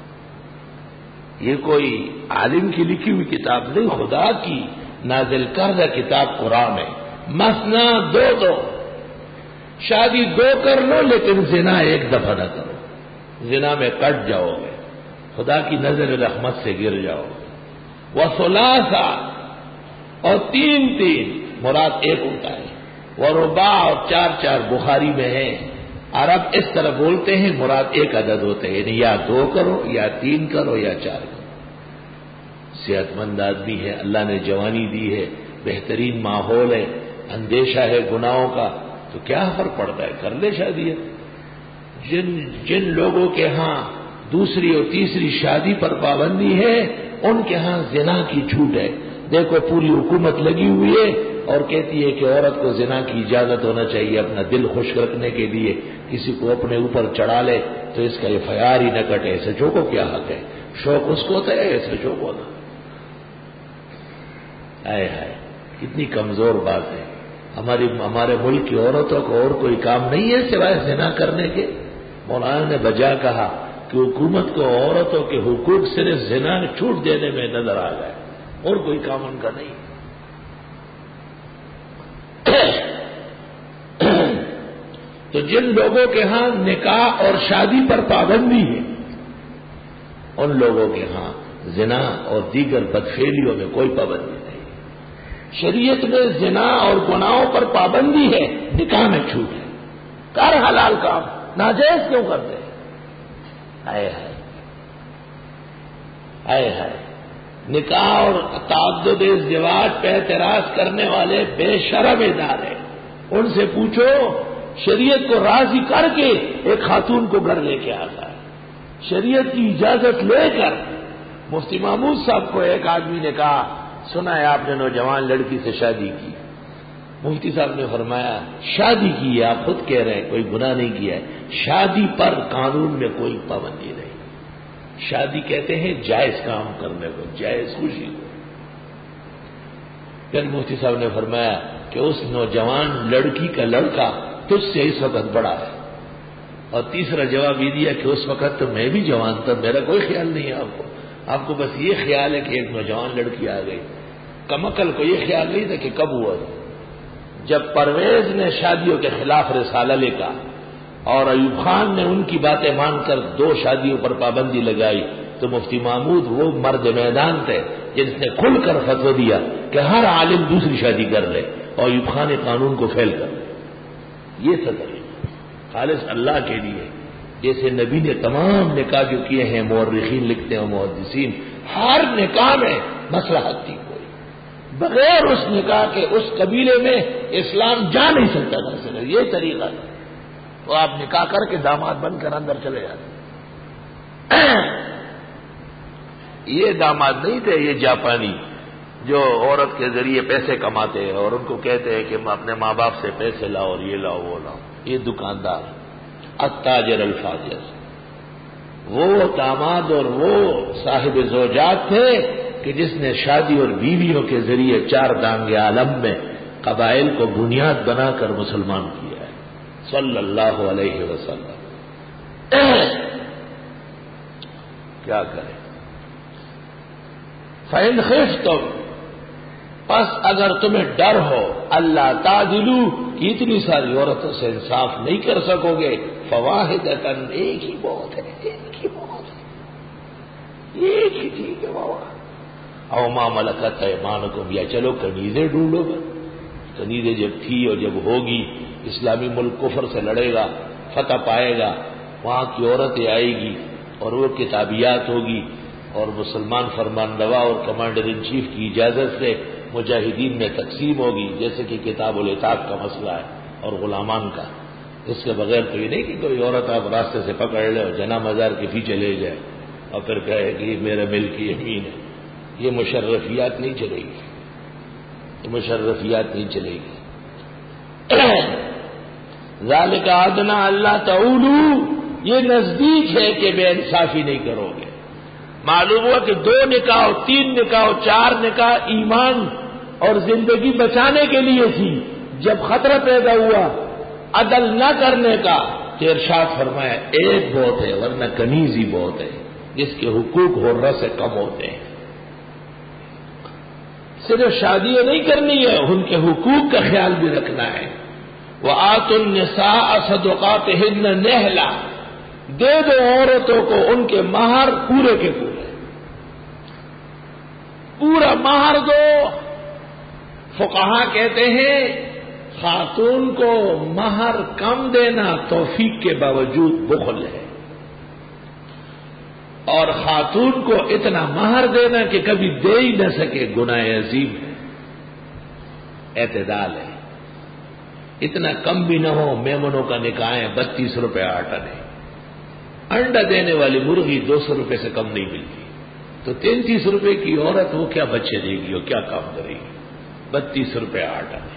یہ کوئی عالم کی لکھی ہوئی کتاب نہیں، خدا کی نازل کردہ کتاب قرآن ہے۔ مثنا دو دو، شادی دو کر لو لیکن زنا ایک دفعہ نہ کرو، زنا میں کٹ جاؤ گے، خدا کی نظر رحمت سے گر جاؤ گے۔ وثلاثا، اور تین تین، مراد ایک ہوتا ہے، ورباع، اور چار چار، بخاری میں ہے عرب اس طرح بولتے ہیں، مراد ایک عدد ہوتا ہے، یعنی یا دو کرو یا تین کرو یا چار کرو۔ صحت مند آدمی ہے، اللہ نے جوانی دی ہے، بہترین ماحول ہے، اندیشہ ہے گناہوں کا، تو کیا فرق پڑتا ہے، کر لے شادی۔ جن جن لوگوں کے ہاں دوسری اور تیسری شادی پر پابندی ہے، ان کے ہاں زنا کی چھوٹ ہے۔ دیکھو پوری حکومت لگی ہوئی ہے اور کہتی ہے کہ عورت کو زنا کی اجازت ہونا چاہیے اپنا دل خوش رکھنے کے لیے، کسی کو اپنے اوپر چڑھا لے تو اس کا ایف آئی آر ہی نہ کٹے۔ ایسے جو کو کیا حق ہے، شوق اس کو ہوتا ہے، ایسے جو کو ہوتا۔ آئے ہائے کتنی کمزور بات ہے، ہماری ہمارے ملک کی عورتوں کو اور کوئی کام نہیں ہے سوائے زنا کرنے کے۔ مولانا نے بجا کہا کہ حکومت کو عورتوں کے حقوق صرف زنا چھوٹ دینے میں نظر آ گئے، اور کوئی کام ان کا نہیں۔ تو جن لوگوں کے ہاں نکاح اور شادی پر پابندی ہے، ان لوگوں کے ہاں زنا اور دیگر بدفعلیوں میں کوئی پابندی نہیں۔ شریعت میں زنا اور گناہوں پر پابندی ہے، نکاح میں چھوٹ ہے۔ کر حلال کام، ناجائز کیوں کرتے ہیں؟ آئے ہائے آئے ہائے نکاح اور تعدد ازدواج پہ اعتراض کرنے والے بے شرم ادارے، ان سے پوچھو شریعت کو راضی کر کے ایک خاتون کو گھر لے کے آتا ہے، شریعت کی اجازت لے کر۔ مفتی محمود صاحب کو ایک آدمی نے کہا، سنا ہے آپ نے نوجوان لڑکی سے شادی کی؟ مفتی صاحب نے فرمایا شادی کی ہے، آپ خود کہہ رہے ہیں کوئی گناہ نہیں کیا ہے، شادی پر قانون میں کوئی پابندی نہیں۔ شادی کہتے ہیں جائز کام کرنے کو، جائز خوشی کو۔ پھر مفتی صاحب نے فرمایا کہ اس نوجوان لڑکی کا لڑکا تجھ سے اس وقت بڑا ہے، اور تیسرا جواب یہ دیا کہ اس وقت تو میں بھی جوان تھا، میرا کوئی خیال نہیں ہے آپ کو، آپ کو بس یہ خیال ہے کہ ایک نوجوان لڑکی آ گئی۔ کمکل کو یہ خیال نہیں تھا کہ کب ہوا۔ جب پرویز نے شادیوں کے خلاف رسالہ لکھا اور ایوب خان نے ان کی باتیں مان کر دو شادیوں پر پابندی لگائی، تو مفتی محمود وہ مرد میدان تھے جس نے کھل کر فتویٰ دیا کہ ہر عالم دوسری شادی کر لے، اور ایوب خان نے قانون کو فیل کر لے۔ یہ صدر خالص اللہ کے لیے، جیسے نبی نے تمام نکاح جو کیے ہیں، مورخین لکھتے ہیں محدثین، ہر نکاح میں مصلحت تھی کوئی، بغیر اس نکاح کے اس قبیلے میں اسلام جا نہیں سکتا تھا، صرف یہ طریقہ تھا۔ تو آپ نکاح کر کے داماد بن کر اندر چلے جاتے۔ یہ داماد نہیں تھے یہ جاپانی جو عورت کے ذریعے پیسے کماتے ہیں اور ان کو کہتے ہیں کہ اپنے ماں باپ سے پیسے لاؤ اور یہ لاؤ وہ لاؤ۔ یہ دکاندار التاجر الفاجر، وہ داماد اور وہ صاحب زوجات تھے کہ جس نے شادی اور بیویوں کے ذریعے چار دانگے عالم میں قبائل کو بنیاد بنا کر مسلمان کیا ہے، صلی اللہ علیہ وسلم۔ کیا کریں؟ فَإِنْ خِفْتُمْ، پس اگر تمہیں ڈر ہو، اللہ تعدلوا کہ اتنی ساری عورتوں سے انصاف نہیں کر سکو گے، فواحدۃ، ایک ہی بہت ہے، ایک ہی بہت ہے، ایک ہی ٹھیک ہے بابا۔ او ما ملکت ایمانکم، یا چلو کنیزیں ڈھونڈو گا، کنیزیں جب تھی اور جب ہوگی، اسلامی ملک کفر سے لڑے گا، فتح پائے گا، وہاں کی عورتیں آئے گی اور وہ کتابیات ہوگی اور مسلمان فرمان روا اور کمانڈر ان چیف کی اجازت سے مجاہدین میں تقسیم ہوگی، جیسے کہ کتاب العتاق کا مسئلہ ہے اور غلامان کا۔ اس کے بغیر تو یہ نہیں کہ کوئی عورت آپ راستے سے پکڑ لے اور جنا مزار کے پیچھے لے جائے اور پھر کہے کہ یہ میرا ملک کی یمین ہے۔ یہ مشرفیات نہیں چلے گی، یہ مشرفیات نہیں چلے گی۔ ذالک ادنیٰ اللہ تعولوا، یہ نزدیک ہے کہ بے انصافی نہیں کرو گے۔ معلوم ہوا کہ دو نکاح، تین نکاح، چار نکاح ایمان اور زندگی بچانے کے لیے تھی، جب خطرہ پیدا ہوا عدل نہ کرنے کا تو ارشاد فرمایا ایک بہت ہے، ورنہ کنیز ہی بہت ہے، جس کے حقوق حرہ سے کم ہوتے ہیں۔ صرف شادی نہیں کرنی ہے، ان کے حقوق کا خیال بھی رکھنا ہے۔ وَآتُوا النِّسَاءَ صَدُقَاتِهِنَّ نِحْلًا، دے دو عورتوں کو ان کے مہر پورے کے پورے، پورا مہر دو۔ فقہا کہتے ہیں خاتون کو مہر کم دینا توفیق کے باوجود بخل ہے، اور خاتون کو اتنا مہر دینا کہ کبھی دے ہی نہ سکے گناہ عظیم ہے۔ اعتدال ہے، اتنا کم بھی نہ ہو۔ میمنوں کا نکاح ہے بتیس روپے آٹا ہے، انڈا دینے والی مرغی دو سو روپے سے کم نہیں ملتی، تو تینتیس روپے کی عورت وہ کیا بچے دے گی اور کیا کام کرے گی؟ بتیس روپے آٹا ہے۔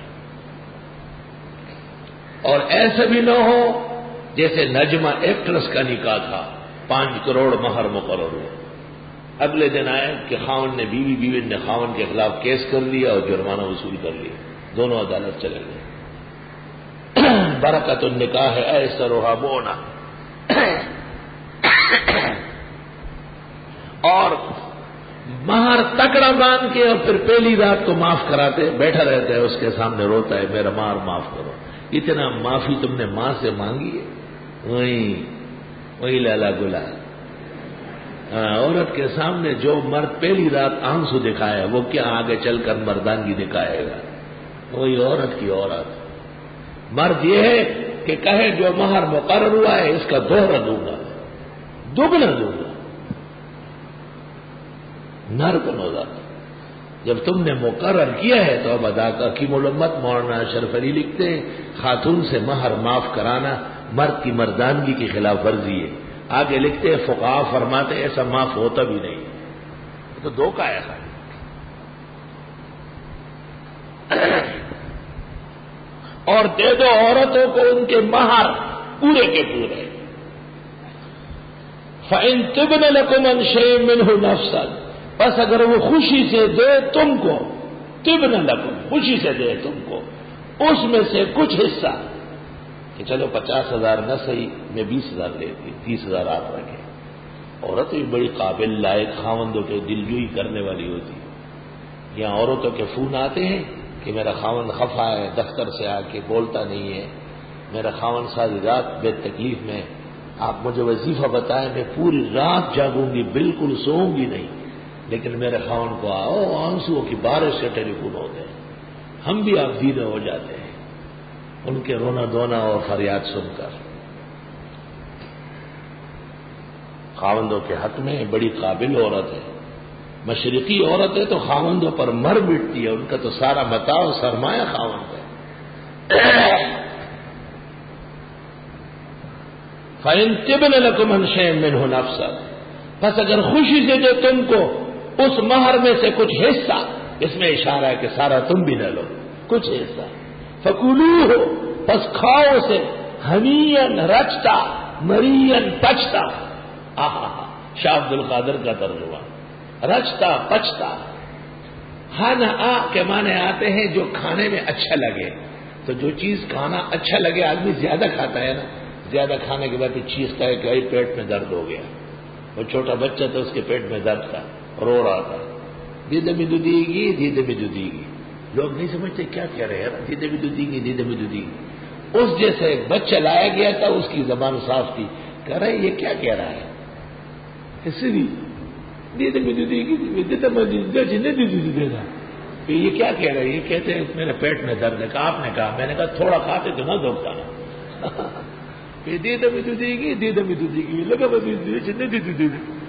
اور ایسا بھی نہ ہو جیسے نجمہ ایکٹریس کا نکاح تھا، پانچ کروڑ مہر مقرر ہوا، اگلے دن آئے کہ خاون نے بیوی بیوی نے خاون کے خلاف کیس کر لیا اور جرمانہ وصول کر لیا، دونوں عدالت چلے گئے۔ برکت النکاح ہے ایسا روحا بونا۔ اور مہر تکڑا باندھ کے اور پھر پہلی رات کو معاف کراتے، بیٹھا رہتا ہے اس کے سامنے روتا ہے، میرا مہر معاف کرو۔ اتنا معافی تم نے ماں سے مانگی ہے؟ وہی وہی لالا گلا۔ عورت کے سامنے جو مرد پہلی رات آنسو دکھائے وہ کیا آگے چل کر مردانگی دکھائے گا؟ وہی عورت کی عورت۔ مرد یہ ہے کہ کہے جو مہر مقرر ہوا ہے اس کا دوہرا دوں گا، دگنا دوں گا، نرک نوزا۔ جب تم نے مقرر کیا ہے تو اب ادا کا کی ملمت۔ مولانا اشرف علی لکھتے ہیں خاتون سے مہر معاف کرانا مرد کی مردانگی کی خلاف ورزی ہے۔ آگے لکھتے ہیں فقہا فرماتے ایسا معاف ہوتا بھی نہیں، تو دھوکہ ہے خالی۔ اور دے دو عورتوں کو ان کے مہر پورے کے پورے۔ فَإِن تِبْنَ لَكُمْ عَنْ شَيْءٍ مِّنْهُ نَفْسًا، بس اگر وہ خوشی سے دے تم کو، تِبْنَ لَكُمْ خوشی سے دے تم کو اس میں سے کچھ حصہ، کہ چلو پچاس ہزار نہ صحیح میں بیس ہزار لیتی، تیس ہزار آپ رکھیں۔ عورت بھی بڑی قابل لائق خاوندوں کے دلجوئی کرنے والی ہوتی ہے۔ یہاں عورتوں کے فون آتے ہیں کہ میرا خاوند خفا ہے، دفتر سے آ کے بولتا نہیں ہے، میرا خاوند ساری رات بے تکلیف میں، آپ مجھے وظیفہ بتائیں، میں پوری رات جاگوں گی، بالکل سوؤں گی نہیں، لیکن میرے خاوند کو آؤ آنسو کی بارش سے ٹیلی فون ہوتے ہیں، ہم بھی آپ دیدے ہو جاتے ہیں ان کے رونا دھونا اور فریاد سن کر۔ خاوندوں کے حق میں بڑی قابل عورت ہے، مشرقی عورت ہے تو خاوندوں پر مر مٹتی ہے، ان کا تو سارا متاع و سرمایہ خاوند ہے۔ فَإِن تِبْنَ لَكُمْ عَنْ شَيْءٍ مِّنْهُ نَفْسًا، بس اگر خوشی سے دے تم کو اس مہر میں سے کچھ حصہ، اس میں اشارہ ہے کہ سارا تم بھی نہ لو، کچھ حصہ، فَكُلُوهُ پس کھاؤ اسے، ہنیئا رچتا مریا پچتا۔ آہا شاہ عبد القادر کا ترجمہ، رچتا پچتا۔ ہن آ کے معنی آتے ہیں جو کھانے میں اچھا لگے، تو جو چیز کھانا اچھا لگے آدمی زیادہ کھاتا ہے نا، زیادہ کھانے کے بعد چیزتا ہے کہ بھائی پیٹ میں درد ہو گیا۔ وہ چھوٹا بچہ تو اس کے پیٹ میں درد تھا، رو رہا تھا، دید بھی دودھی گی دید بھی دودھی گی، لوگ نہیں سمجھتے کیا کہہ رہے ہیں، دید بھی دودھی گی دید بھی دودھی گی۔ اس جیسے ایک بچہ لایا گیا تھا، اس کی زبان صاف تھی، کہہ رہا ہے یہ کیا کہہ رہا ہے، ایسے بھی دید بھی دودھی گی دید بھی دودھی گا، یہ کیا کہہ رہا ہے، یہ کہتے ہیں میرے پیٹ میں درد ہے۔ کہا آپ نے کہا، میں نے کہا تھوڑا کھاتے تو نہ دھوکتا نا، یہ دید بھی دودھی گی دید بھی دودھی گی لگا دودھی۔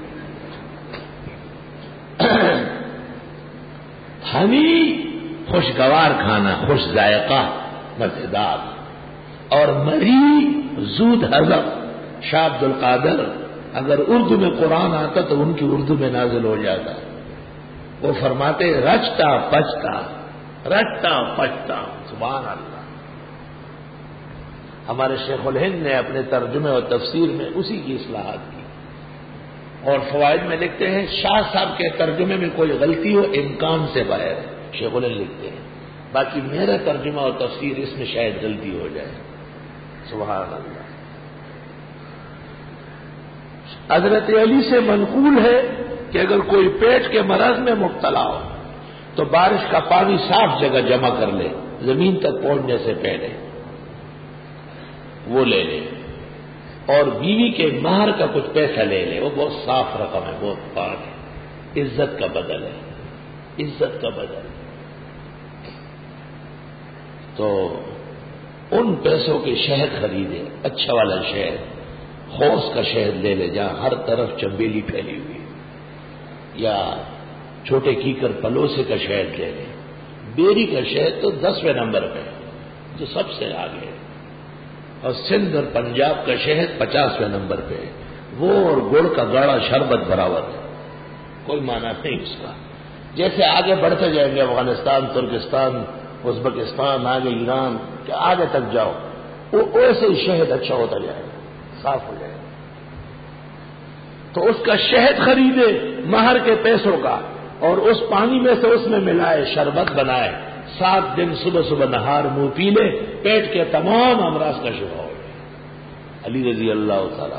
ہنی خوشگوار کھانا، خوش ذائقہ، مزیدار، اور مری زود ہضم۔ شاہ عبد القادر اگر اردو میں قرآن آتا تو ان کی اردو میں نازل ہو جاتا، وہ فرماتے رچتا پچتا، رچتا پچتا، سبحان اللہ۔ ہمارے شیخ الہند نے اپنے ترجمے اور تفسیر میں اسی کی اصلاحات کی، اور فوائد میں لکھتے ہیں شاہ صاحب کے ترجمے میں کوئی غلطی ہو امکان سے باہر ہے، شیخ الہند لکھتے ہیں، باقی میرا ترجمہ اور تفسیر اس میں شاید غلطی ہو جائے، سبحان اللہ۔ حضرت علی سے منقول ہے کہ اگر کوئی پیٹ کے مرض میں مبتلا ہو تو بارش کا پانی صاف جگہ جمع کر لے، زمین تک پہنچنے سے پہلے وہ لے لے، اور بیوی کے مہر کا کچھ پیسہ لے لے، وہ بہت صاف رقم ہے، بہت پاک ہے، عزت کا بدل ہے، عزت کا بدل۔ تو ان پیسوں کے شہد خریدے، اچھا والا شہد، خوص کا شہد لے لے جہاں ہر طرف چمبیلی پھیلی ہوئی، یا چھوٹے کیکر پلوسے کا شہد لے لے۔ بیری کا شہد تو دسویں نمبر پہ جو سب سے آگے، اور سندھ اور پنجاب کا شہد پچاسویں نمبر پہ، وہ اور گڑ کا گاڑا شربت برابر ہے، کوئی معنی نہیں اس کا۔ جیسے آگے بڑھتے جائیں گے افغانستان، ترکستان، ازبکستان، آگے ایران، کہ آگے تک جاؤ وہ ویسے ہی شہد اچھا ہوتا جائے گا، صاف ہو جائے گا۔ تو اس کا شہد خریدے مہر کے پیسوں کا، اور اس پانی میں سے اس میں ملائے، شربت بنائے، سات دن صبح صبح نہار منہ پی لے، پیٹ کے تمام امراض کا شفا ہو جائے۔ علی رضی اللہ تعالیٰ۔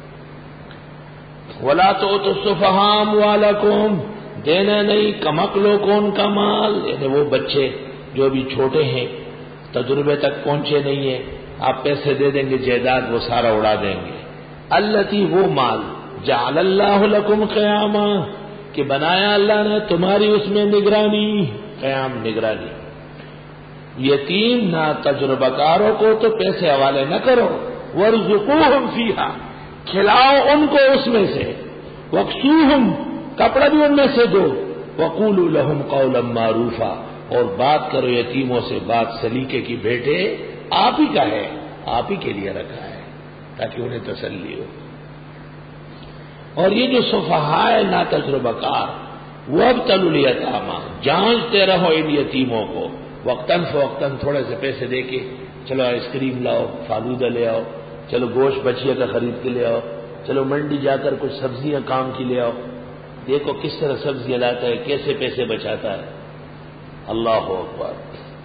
وَلَا تُؤْتُوا السُّفَهَاءَ أَمْوَالَكُمْ، دینا نہیں کمکلوں کو ان کا مال، یعنی وہ بچے جو بھی چھوٹے ہیں، تجربے تک پہنچے نہیں ہیں، آپ پیسے دے دیں گے جائیداد وہ سارا اڑا دیں گے۔ التی، وہ مال، جعل اللہ لکم قیاما، کہ بنایا اللہ نے تمہاری اس میں نگرانی، قیام نگرانی۔ یتیم نہ تجربہ کاروں کو تو پیسے حوالے نہ کرو، وارزقوہم فیہا، کھلاؤ ان کو اس میں سے، وکسوہم، کپڑا بھی ان میں سے دو، وقولوا لہم قولا معروفا، اور بات کرو یتیموں سے بات سلیقے کی، بیٹے آپ ہی کا ہے، آپ ہی کے لیے رکھا ہے، تاکہ انہیں تسلی ہو۔ اور یہ جو سفہاء نا تجربہ کار، وابتلوا الیتامی، جانچتے رہو ان یتیموں کو، وقتاً فوقتاً تھوڑے سے پیسے دے کے، چلو آئس کریم لاؤ، فالودہ لے آؤ، چلو گوشت بچیا کا خرید کے لے آؤ، چلو منڈی جا کر کچھ سبزیاں کام کی لے آؤ، دیکھو کس طرح سبزیاں لاتا ہے، کیسے پیسے بچاتا ہے۔ اللہ اکبر۔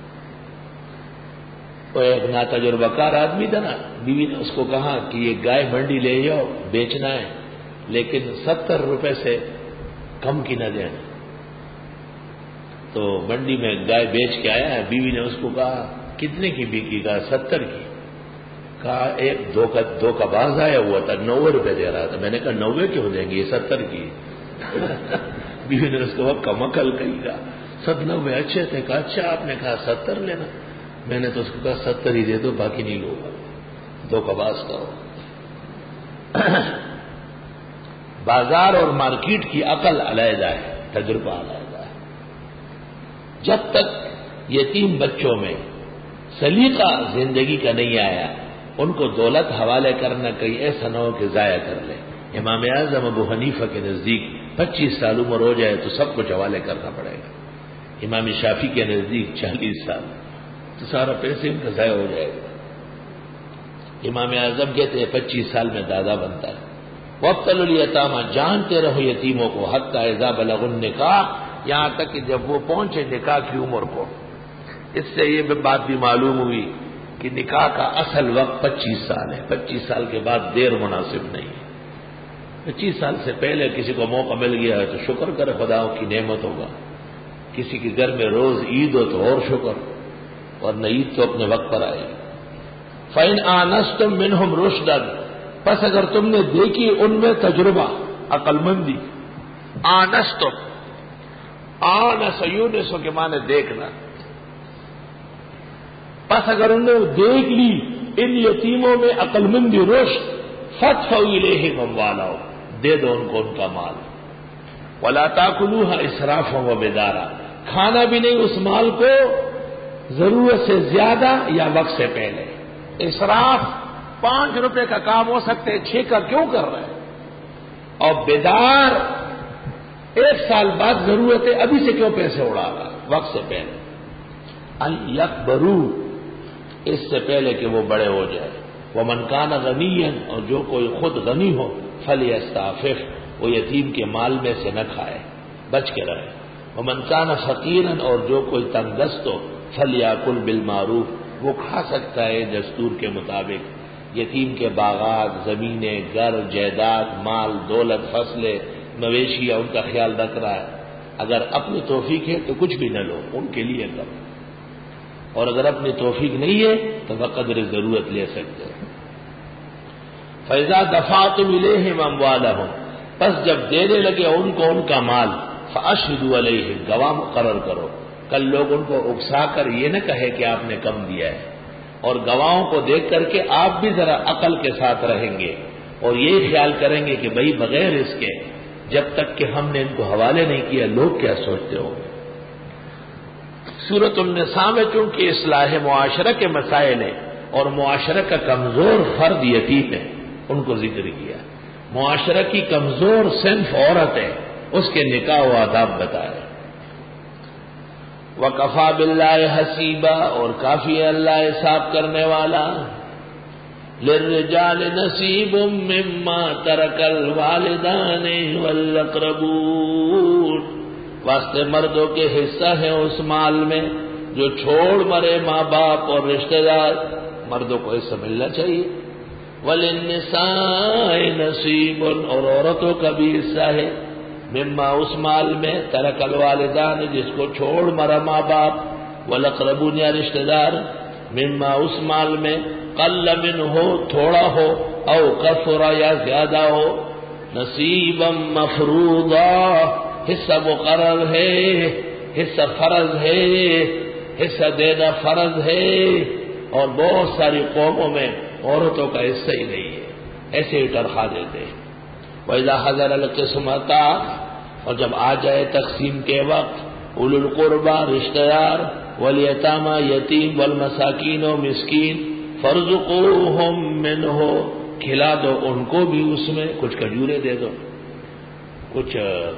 تو ایک ناتجربہ کار آدمی تھا نا، بیوی نے اس کو کہا کہ یہ گائے منڈی لے جاؤ، بیچنا ہے، لیکن ستر روپے سے کم کی نہ دینا۔ تو منڈی میں گائے بیچ کے آیا ہے، بیوی نے اس کو کہا کتنے کی بکی؟ کہا ستر کی۔ کہا ایک دو کا دو کا باز آیا ہوا تھا، نوے روپے دے رہا تھا۔ میں نے کہا نوے کیوں دیں گے، یہ ستر کی۔ بیوی نے اس کو کمکل کہی گا، سب نوے اچھے تھے۔ کہا اچھا آپ نے کہا ستر لینا، میں نے تو اس کو کہا ستر ہی دے دو، باقی نہیں لوں گا، دو کا باز کا ہو۔ بازار اور مارکیٹ کی عقل علیحدہ ہے، تجربہ علیحدہ ہے۔ جب تک یتیم بچوں میں سلیقہ زندگی کا نہیں آیا، ان کو دولت حوالے کرنا کہیں ایسا نہ ہو کہ ضائع کر لے۔ امام اعظم ابو حنیفہ کے نزدیک پچیس سال عمر ہو جائے تو سب کچھ حوالے کرنا پڑے گا، امام شافعی کے نزدیک چالیس سال تو سارا پیسے ان کا ضائع ہو جائے گا۔ امام اعظم کہتے ہیں پچیس سال میں دادا بنتا ہے۔ وابتلوا الیتامی، جانتے رہو یتیموں کو، حتی اذا بلغوا النکاح، یہاں تک کہ جب وہ پہنچے نکاح کی عمر کو۔ اس سے یہ بات بھی معلوم ہوئی کہ نکاح کا اصل وقت پچیس سال ہے، پچیس سال کے بعد دیر مناسب نہیں ہے۔ پچیس سال سے پہلے کسی کو موقع مل گیا ہے تو شکر کرے، خدا کی نعمت ہوگا۔ کسی کے گھر میں روز عید ہو تو اور شکر، ورنہ عید تو اپنے وقت پر آئے گی۔ فَإِنْ آنَسْتُم مِّنْهُمْ رُشْدًا، پس اگر تم نے دیکھی ان میں تجربہ، عقل مندی، آنستم، آنس یونس کے معنی دیکھنا، پس اگر انہوں نے دیکھ لی ان یتیموں میں عقل مندی، رشد، فَادْفَعُوا إِلَيْهِمْ أَمْوَالَهُمْ، دے دو ان کو ان کا مال، وَلَا تَأْكُلُوهَا إِسْرَافًا وَبِدَارًا، کھانا بھی نہیں اس مال کو ضرورت سے زیادہ یا وقت سے پہلے۔ اسراف پانچ روپے کا کام ہو سکتے ہیں، چھ کا کیوں کر رہے ہیں؟ اور بیدار ایک سال بعد ضرورت ہے، ابھی سے کیوں پیسے اڑا رہا وقت سے پہلے؟ ان یکبروا، اس سے پہلے کہ وہ بڑے ہو جائے۔ ومن کان غنیا، اور جو کوئی خود غنی ہو، فلیستعفف، وہ یتیم کے مال میں سے نہ کھائے، بچ کے رہے۔ ومن کان فقیرا، اور جو کوئی تنگ دست ہو، فلیاکل بالمعروف، وہ کھا سکتا ہے دستور کے مطابق۔ یتیم کے باغات، زمینیں، گھر، جائیداد، مال، دولت، فصلیں، مویشی، ان کا خیال رکھ رہا ہے۔ اگر اپنی توفیق ہے تو کچھ بھی نہ لو، ان کے لیے کرو، اور اگر اپنی توفیق نہیں ہے تو بقدر ضرورت لے سکتے ہیں۔ فَإِذَا دَفَعْتُمْ إِلَيْهِمْ أَمْوَالَهُمْ، پس جب دینے لگے ان کو ان کا مال، فَأَشْهِدُوا عَلَيْهِمْ، گواہ مقرر کرو۔ کل لوگ ان کو اکسا کر یہ نہ کہے کہ آپ نے کم دیا ہے، اور گواہوں کو دیکھ کر کے آپ بھی ذرا عقل کے ساتھ رہیں گے اور یہ خیال کریں گے کہ بھئی بغیر اس کے جب تک کہ ہم نے ان کو حوالے نہیں کیا لوگ کیا سوچتے ہوں گے۔ سورۃ النساء میں چونکہ اصلاح معاشرہ کے مسائل ہیں اور معاشرہ کا کمزور فرد یتیم ہے، ان کو ذکر کیا۔ معاشرہ کی کمزور صنف عورت ہے، اس کے نکاح و آداب بتائے۔ وَكَفَى بِاللَّهِ حَسِيبًا، اور کافی ہے اللہ حساب کرنے والا۔ لِلرِّجَالِ نَصِيبٌ مِّمَّا تَرَكَ الْوَالِدَانِ وَالْأَقْرَبُونَ، واسطے مردوں کے حصہ ہے اس مال میں جو چھوڑ مرے ماں باپ اور رشتہ دار، مردوں کو حصہ ملنا چاہیے۔ وَلِلنِّسَاءِ نَصِيبٌ، اور عورتوں کا بھی حصہ ہے، مما اس مال میں ترک الوالدان جس کو چھوڑ مرا ماں باپ، والاقربون یا رشتہ دار، مما اس مال میں قل من ہو تھوڑا ہو او کثر یا زیادہ ہو، نصیبا مفروضا حصہ مقرر ہے، حصہ فرض ہے، حصہ دینا فرض ہے، اور بہت ساری قوموں میں عورتوں کا حصہ ہی نہیں ہے، ایسے ہی تنخواہ دیتے ہیں۔ وَإِذَا حَضَرَ الْقِسْمَةَ، اور جب آ جائے تقسیم کے وقت، اولو القربى رشتہ دار، والیتامى یتیم، والمساکین و مسکین، فارزقوہم منہ، کھلا دو ان کو بھی اس میں، کچھ کھجورے دے دو، کچھ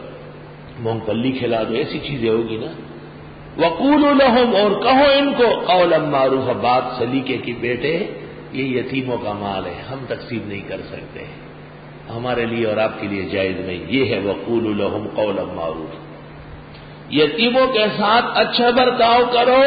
مونگ پلی کھلا دو، ایسی چیزیں ہوگی نا۔ وقولوا لہم، اور کہو ان کو قولا معروفا، بات سلیقے کی، بیٹے یہ یتیموں کا مال ہے، ہم تقسیم نہیں کر سکتے، ہمارے لیے اور آپ کے لیے جائز نہیں، یہ ہے وقولوا لہم قولا معروفا۔ یتیموں کے ساتھ اچھا برتاؤ کرو۔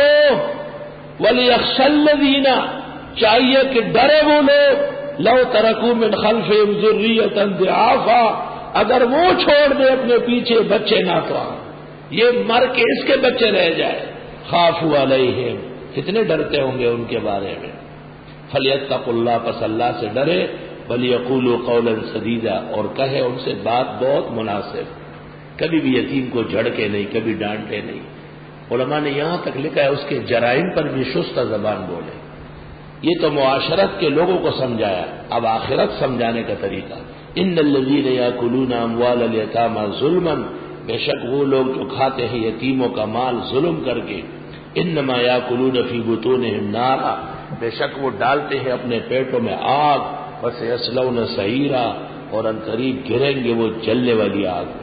وَلْيَخْشَ الَّذِينَ، چاہیے کہ ڈرے وہ لوگ، لو ترکوا من خلفہم ذریۃ ضعافا، اگر وہ چھوڑ دے اپنے پیچھے بچے ناتوان، یہ مر کے اس کے بچے رہ جائے، خافوا علیہم، کتنے ڈرتے ہوں گے ان کے بارے میں۔ فَلْيَتَّقُوا اللَّهَ، پس اللہ سے ڈرے، وَلْيَقُولُوا قَوْلًا سَدِيدًا، اور کہے ان سے بات بہت مناسب، کبھی بھی یتیم کو جھڑکے نہیں، کبھی ڈانٹے نہیں۔ علماء نے یہاں تک لکھا ہے اس کے جرائم پر بھی شستہ زبان بولے۔ یہ تو معاشرت کے لوگوں کو سمجھایا، اب آخرت سمجھانے کا طریقہ۔ ان الذین یاکلون اموال الیتامی ظلما، بے شک وہ لوگ جو کھاتے ہیں یتیموں کا مال ظلم کر کے، انما یاکلون فی بطونہم نارا، بے شک وہ ڈالتے ہیں اپنے پیٹوں میں آگ، وسیصلون سعیرا، اور ان قریب گریں گے وہ جلنے والی آگ۔